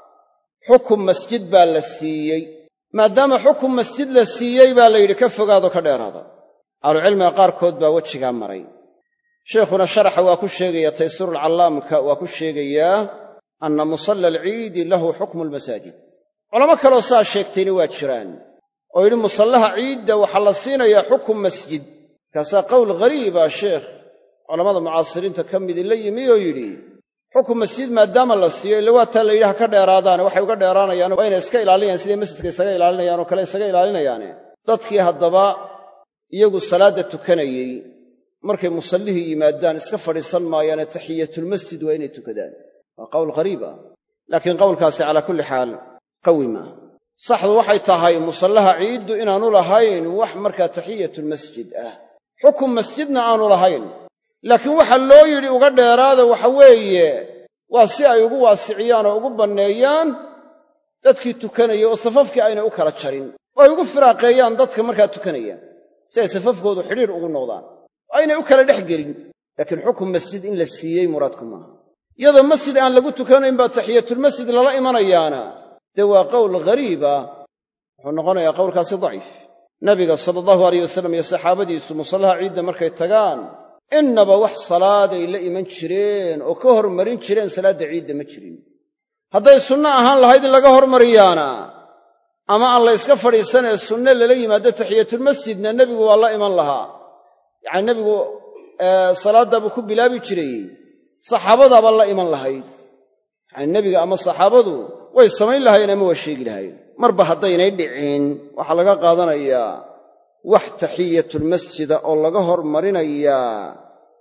xukum masjid baa la siiyey maadaama xukum masjid la siiyey baa la yidhi ka fogaado ka dheeraada ahlucilmiga qaarkood baa wejigaa maray sheikhuna sharaxa waa ku sheegaya taysiirulcallaamka waa ku sheegayaa anna musalla alciidi lahu xukmu almasaajid culamo kaloo saa sheegtayna waa jiraan oo yidhi musallaha ciidda waxaa la siinayaa xukum masjid markaasaa qowl ghariiba sheekh culammada mucaasiriinta ka midi la yimi oo yidhi xukum masjid maadaama la siiyo ila waataa la yidhi ha ka dheeraadaane waxay uga dheeraanayaan waa inay iska ilaalinayaan siday masjidka isaga ilaalinayaan oo kale isaga ilaalinayaane dadkii haddaba iyagu salaadda tukanayey markay musallihii yimaadaan iska fadhiisan maayaane taxiyatulmasjid waa inay tukadaan waa qowl ghariib ah laakiin qowlkaasi calaa kulli xaal qawi maaha saxdu waxay tahay musallaha ciiddu inaanu lahayn wax markaa taxiyatulmasjid ah xukum masjidna aanu lahayn laakiin waxa loo yidhi uga dheeraada waxa weeye waa si ay ugu waasiciyaan oo ugu banneeyaan dadkii tukanaya oo safafkii aynay u kala jarin oo ay ugu firaaqeeyaan dadka markaa tukanaya si ay safafkoodu xidhiir ugu noqdaan oo aynay u kala dhex gelin laakiin xukum masjid in la siiyey muraadku maaha iyadoo masjid aan lagu tukanayn baa taxiyatulmasjid lala imanayaana dee waa qowl ghariiba wuxuu noqonayaa qowlkaasi daciif nabiga sala allahu alayh wasalam iyo saxaabadiisu musallaha ciidda markay tagaan innaba wax salaaday la iman jireen oo ka hormarin jireen salaadda ciidda ma jirin hadday sunno ahaan lahayd in laga hormariyaana ama aan la yska fadhiisanee sunne lala yimaado taxiyatulmasjidna nebigu waa la iman lahaa yacani nebigu salaaddaabuu ku bilaabi jiray saxaabadaaba la iman lahayd yacani nebiga ama saxaabadu way samayn lahaayeen ama waa sheegi lahaayeen marba haddaynay dhicin waxaa laga qaadanayaa wax taxiyatulmasjida oo laga hormarinayaa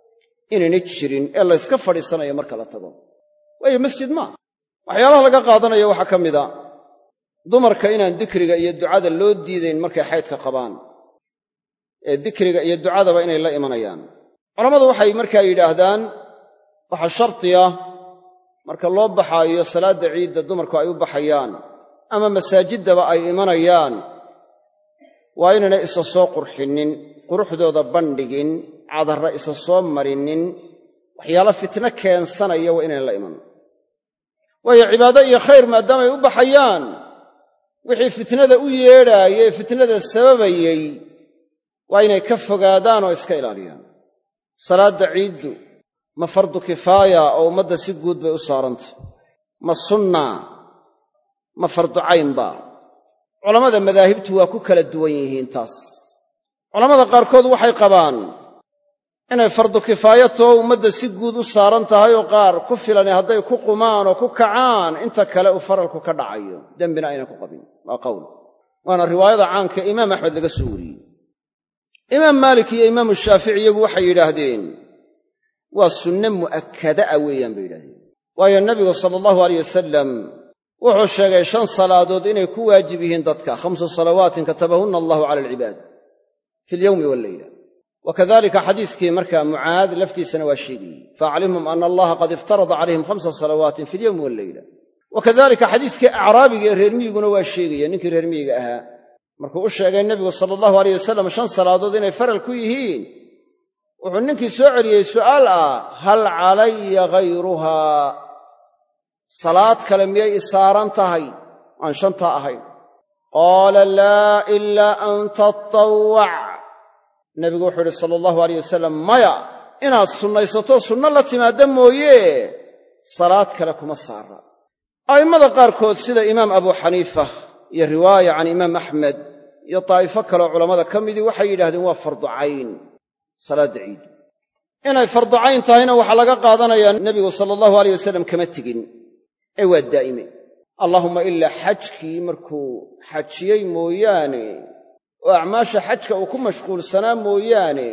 inayna jirin ee la yska fadhiisanayo marka la tago. waayo masjid maaha. waxyaalaha laga qaadanayo waxaa ka mid a dumarka inaan dikriga iyo ducada loo diidayn markay xaydka qabaan, ee dikriga iyo ducadaba inay la imanayaan. culammadu waxay markaa yidhaahdaan waxaa shartiya marka loo baxaayo salaadda ciidda dumarku ay u baxayaan ama masaajiddaba ay imanayaan, waa inaynay isa soo qurxinnin, quruxdooda bandhigin, cadarra isa soo marinin, waxyaalo fitno keensanaya waa inayn la iman. waayo cibaado iyo khayr maadaamay u baxayaan, wixii fitnada u yeedhaayey, fitnada sababayey, waa inay ka fogaadaan oo iska ilaaliyaan. salaadda ciiddu ma fardu kifaaya oo ummadda si guud bay u saarantay, ma sunna, ma fardu caynba? culammada madaahibtu waa ku kala duwan yihiin taas. culammada qaarkood waxay qabaan inay fardu kifaayatoo ummadda si guud u saaran tahay oo qaar ku filani hadday ku qumaan oo ku kacaan inta kale uu faralku ka dhacayo, dembina aynan ku qabin. waa qowl, waana riwaayada caanka imaam axmed laga soo wariyey. imaam maalik iyo imaamu shaafici iyagu waxay yidhaahdeen waa sunne mu'akkada ah weeyaan bay yidhahdeen. waayo nebigu sala allahu alayh wasalam wuxuu sheegay 5 salaadood inay ku waajib yihiin dadka, 5 salawaatin katabahunna allahu cala alcibaad fi alyowmi walleyla. wakadalika xadiiskii markaa mucaad laftiisana waa sheegayey, faaclimhum ana allaha qad iftarada calayhim 5 salawaatin fi alyowmi walleyla. wakadalika xadiiskii acraabiga ee reer miyiguna waa sheegaya, ninkii reer miyiga ahaa markuu u sheegay nebigu sala allahu alayh wasalam 5 salaadood inay faral ku yihiin, wuxuu ninkii soo celiyey su'aal ah, hal calaya ghayruhaa, salaad kale miyay i saaran tahay aan 5taa ahayn? qaala laa ilaa an tatawwac. nebigu wuxuu idhi sala allahu alayh wasalam, maya, inaad sunnaysato sunno la timaadda mooye salaad kale kuma saara. a'immada qaarkood sida imaam abu xaniifa iyo riwaaya can imaam axmed iyo daa'ifo kaleoo culammada ka midii waxay yidhahdeen waa fardu cayn salaadda ciid. inay fardu cayn tahayna waxaa laga qaadanayaa nebigu sala allahu alayh wasalam kama tegin ee waa daa'ime. allaahumma ilaa xajkii markuu xajiyey mooyaane oo acmaasha xajka uu ku mashquulsanaa mooyaane,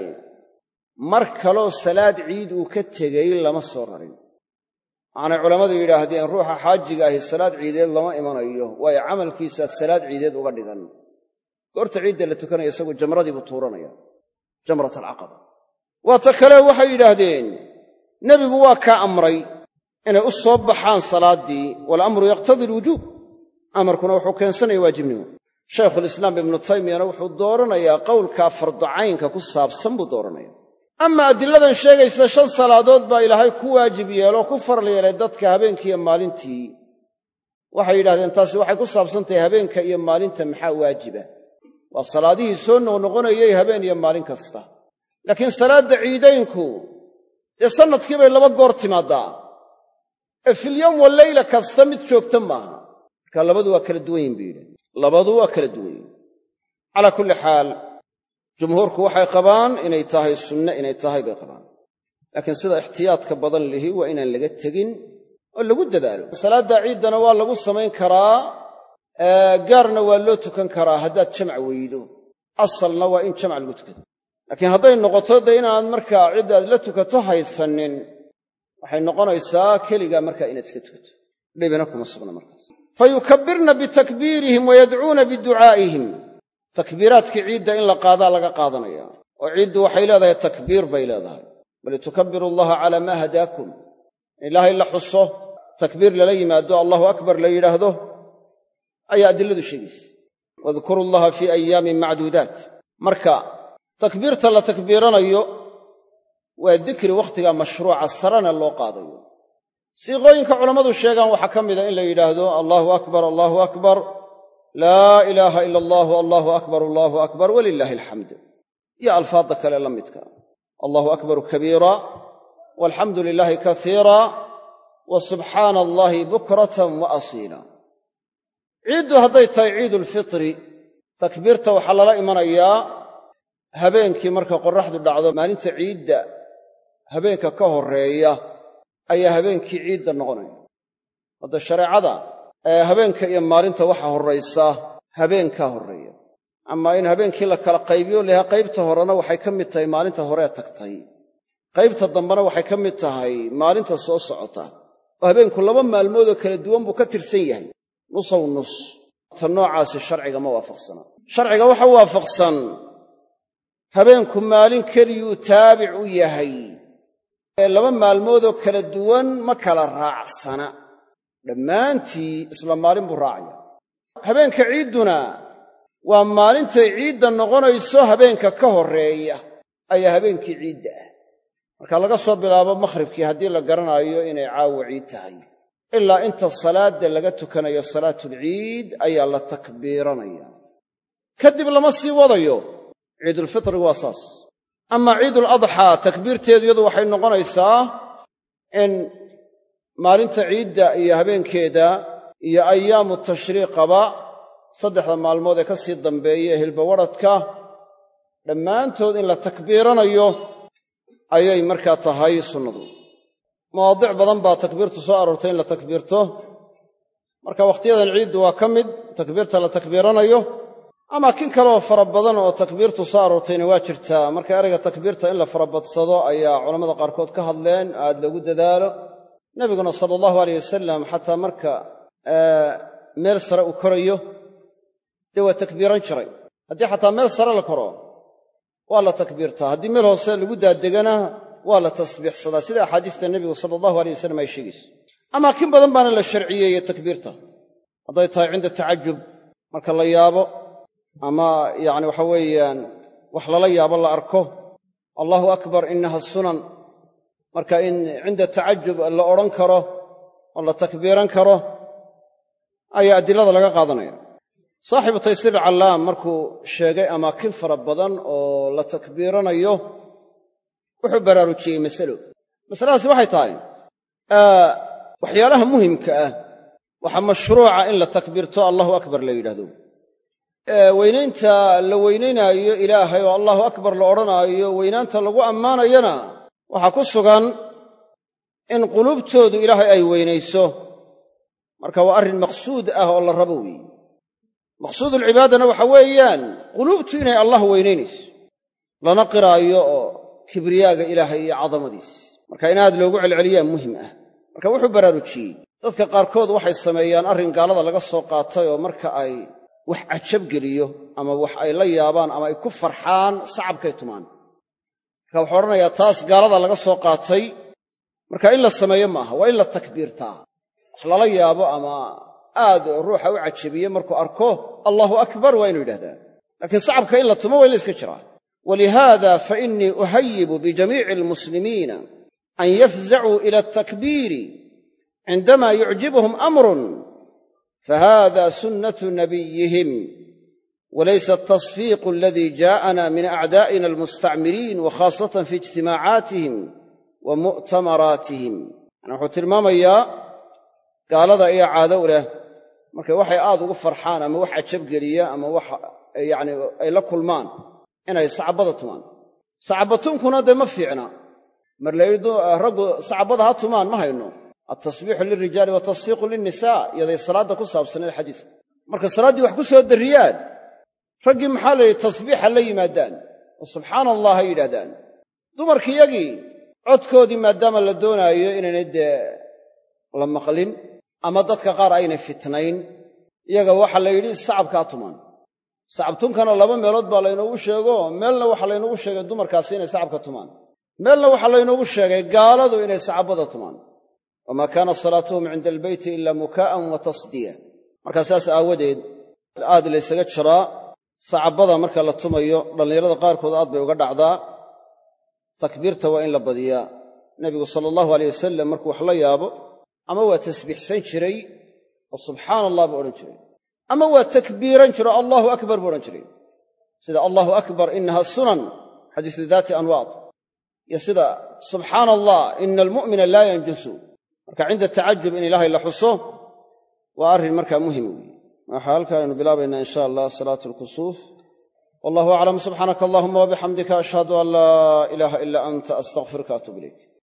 mar kaloo salaad ciid uu ka tegay lama soo rarin. waxaanay culammadu yidhaahdeen ruuxa xaajiga ahi salaad ciideed lama imanayo, waayo camalkiisaad salaad ciideed uga dhigan. goorta ciidda la tukanaya isagu jamradii buu tuuranaya, jamrat alcaqaba. waa ta kale waxay yidhaahdeen nebigu waa kaa amray inay u soo baxaan salaaddii, walamru yaqtadii alwujuub, amarkuna wuxuu keensanaya waajibnimo. shaykhulislaam ibnu taymiyana wuxuu dooranayaa qowlkaa farducaynka ku saabsan buu dooranaya. ama adilladan sheegaysa 5 salaadood baa ilaahay ku waajib yeeloo ku faral yeelay dadka habeenkii iyo maalintii, waxay yidhahdeen taasi waxay ku saabsan tahay habeenka iyo maalinta maxaa waajiba. waa salaadihii soo noqnoqonayey habeen iyo maalin kasta. laakiin salaadda ciidaynku dee sannadkii bay 2 goor timaaddaa, ee filyowm walleyla kasta mid joogta maaha. marka labadu waa kala duwan yihin bay yidhahdeen, labadu waa kala duwan yihin. calaa kulli xaal jumhuurku waxay qabaan inay tahay sunne inay tahay bay qabaan, laakiin sida ixtiyaadka badan lihi waa inaan laga tegin oo lagu dadaalo. salaadda ciiddana waa lagu samayn karaa, gaarna waa loo tukan karaa haddaad jamac weydo. asalna waa in jamac lagu tukado. laakiin hadday noqoto de inaad markaa ciddaad la tukato haysanin, waxay noqonaysaa keligaa markaa inaad iska tukato, dhibina kuma sugna markaas. fa yukabbirna bitakbiirihim wayadcuuna biducaa'ihim. takbiiraadkii ciidda in la qaadaa laga qaadanaya, oo ciiddu waxay leedahay takbiir bay leedahay. walitukabbiru allaha calaa maa hadaakum, in ilaahay la xuso, takbiir lala yimaado, allahu akbar la yidhaahdo ayaa adilladu sheegaysa. wadkuru allaha fii ayaamin macduudaat. marka takbiirta la takbiiranayo waa dikri wakhtigaa mashruuca sarana loo qaadayo. siiqooyinka culammadu sheegaan waxaa ka mida in la yidhaahdo allahu akbar, allahu akbar, laa ilaaha ila allahu, allahu akbar walilaahi alxamd, iyo alfaadda kale la midka, allahu akbaru kabiira walxamdu lilaahi kaiira wa subxaana allaahi bukratan wa asiila. ciiddu hadday tahay ciidulfitri, takbiirta waxaa lala imanayaa habeenkii marka qorraxdu dhacdo, maalinta ciidda habeenka ka horreeya ayaa habeenkii ciidda noqonaya. hadda shareecada habeenka iyo maalinta waxa horraysa habeenkaa horreeya. ama in habeenkii la kala qaybiyo lahaa qaybta horena waxay ka mid tahay maalinta horee tagtay, qaybta dambana waxay ka mid tahay maalinta soo socota oo habeenku 2 maalmood oo kala duwan buu ka tirsan yahay nusow nus ta noocaasi sharciga ma waafaqsana sharciga waxa waafaqsan habeenku maalin keliyuu taabic u yahay 2 maalmood oo kala duwan ma kala raacsana dhammaantii isla maalin buu raacaya habeenka ciiduna waa maalintay ciidda noqonayso habeenka ka horreeya ayaa habeenkii ciidda ah marka laga soo bilaabo makhribkii haddii la garanaayo inay caawa ciid tahay ilaa inta salaada laga tukanayo salaatul ciid ayaa la takbiiranaya kadib lama sii wadayo ciidul fitri waa saas ama ciidul adxaa takbiirteedu iyadu waxay noqonaysaa in maalinta ciidda iyo habeenkeeda iyo ayaamu tashriiqaba 3 maalmood ee ka sii dambeeya hilbawadhadka dhammaantood in la takbiiranayo ayay markaa tahay sunnadu mawaadic badan baa takbiirtu soo aroortay in la takbiirto marka wakhtiyadan ciiddu waa ka mid takbiirta la takbiiranayo ama kin kaleoo fara badan oo takbiirtu soo aroortayna waa jirtaa marka erayga takbiirta in la farabadsado ayaa culammada qaarkood ka hadleen aad lagu dadaalo nebiguna sala allahu alayh wasalam xataa marka meel sare uu korayo dee waa takbiiran jiray haddii xataa meel sare la koro waa la takbiirtaa haddii meel hoose lagu daadegana waa la tasbiixsadaa sida axaadiista nebigu sala allahu alay wasalam ay sheegayso amaakin badan baana la sharciyeeyey takbiirta hadday tahay cinda tacajub marka la yaabo ama yacni waxa weeyaan wax lala yaabo la arko allahu akbar innaha sunan marka in cinda tacajub la odhan karo oo la takbiiran karo ayaa adilada laga qaadanaya saaxibu taysiir alcallaam markuu sheegay amaakin fara badan oo la takbiiranayo wuxuu baraarujiyey masaladaasi waxay tahay waxyaalaha muhimka ah waxaa mashruuca in la takbiirto allahu akbar la yidhaahdo weynaynta la weynaynaayo ilaahay oo allahu akbar la odhanaayo weynaanta lagu ammaanayana waxaa ku sugan in quluubtoodu ilaahay ay weynayso marka waa arrin maqsuud ah oo la rabo weeye maqsuudulcibaadana waxa weeyaan quluubtu inay allah weynaynayso lana qiraayo oo kibriyaaga ilaahay iyo cadamadiis marka in aad loogu celceliyaa muhim ah marka wuxuu baraarujiyey dadka qaarkood waxay sameeyaan arrin gaalada laga soo qaatay oo marka ay wax cajab geliyo ama wax ay la yaabaan ama ay ku farxaan sacabkay tumaan marka wuxuu odhanayaa taas gaalada laga soo qaatay marka in la sameeyo maaha waa in la takbiirtaa wax lala yaabo ama aad ruuxa u cajabiye markuu arko allahu akbar waa inuu yidhahdaa laakiin sacabka in la tumo waa in la iska jiraa walihaada fainii uhayibu bijamiici almuslimiina an yafzacuu ila altakbiiri cindama yucjibuhum amrun fahada sunnatu nabiyihim walaysa altasfiiqu aladii jaa'ana min acdaa'ina almustacmiriin wa khaasatan fi ijtimaacaatihim wa mu'tamaraatihim yani wuxuu tilmaamayaa gaalada ayaa caado u leh markay waxay aad ugu farxaan ama wax cajabgeliya ama wax yacni ay la kulmaan inay sacabada tumaan sacabatunkuna dee ma fiicna mar layidhi raggu sacabada ha tumaan ma hayno altasbiixu lilrijaali watasfiiqu lilnisaa iyaday salaadda ku saabsanayd xadiiska marka salaaddii wax ku soo darriyaan raggii maxaa la yidhi tasbiixa la yimaadaan oo subxaana allah ha yidhahdaan dumarkii iyagii codkoodii maadaama la doonaayo inaynay dee la maqlin ama dadka qaar aynay fitnayn iyaga waxaa la yidhi sacabkaa tumaan sacabtunkana 2 meelood baa laynoogu sheego meelna waxaa laynoogu sheegay dumarkaasi inay sacabka tumaan meelna waxaa laynoogu sheegay gaaladu inay sacabada tumaan wamaa kaana salaatuhum cinda albeyti ila mukaa'an wa tasdiya markaa saas aawadeed aad laysaga jiraa sacabada marka la tumayo dhallinyarada qaarkood aad bay uga dhacdaa takbiirta waa in la badiyaa nebigu sala allahu alayh wasalam markuu wax la yaabo ama waa tasbiixsan jiray oo subxaana allah buu odhan jiray ama waa takbiiran jiro allahu akbar buu odhan jiray sida allahu akbar inaha sunan xadiisu daati anwaad iyo sida subxaana allah ina almu'mina laa yanjusu marka cinda tacajub in ilaahay la xuso waa arrin markaa muhima weeye waxaa halkaa aynu bilaabaynaa in sha allah salaatu alkusuuf wallahu aclam subxaanaka allahuma wabixamdika ashhadu an laa ilaaha ila anta astaqfiruka atuub ilayk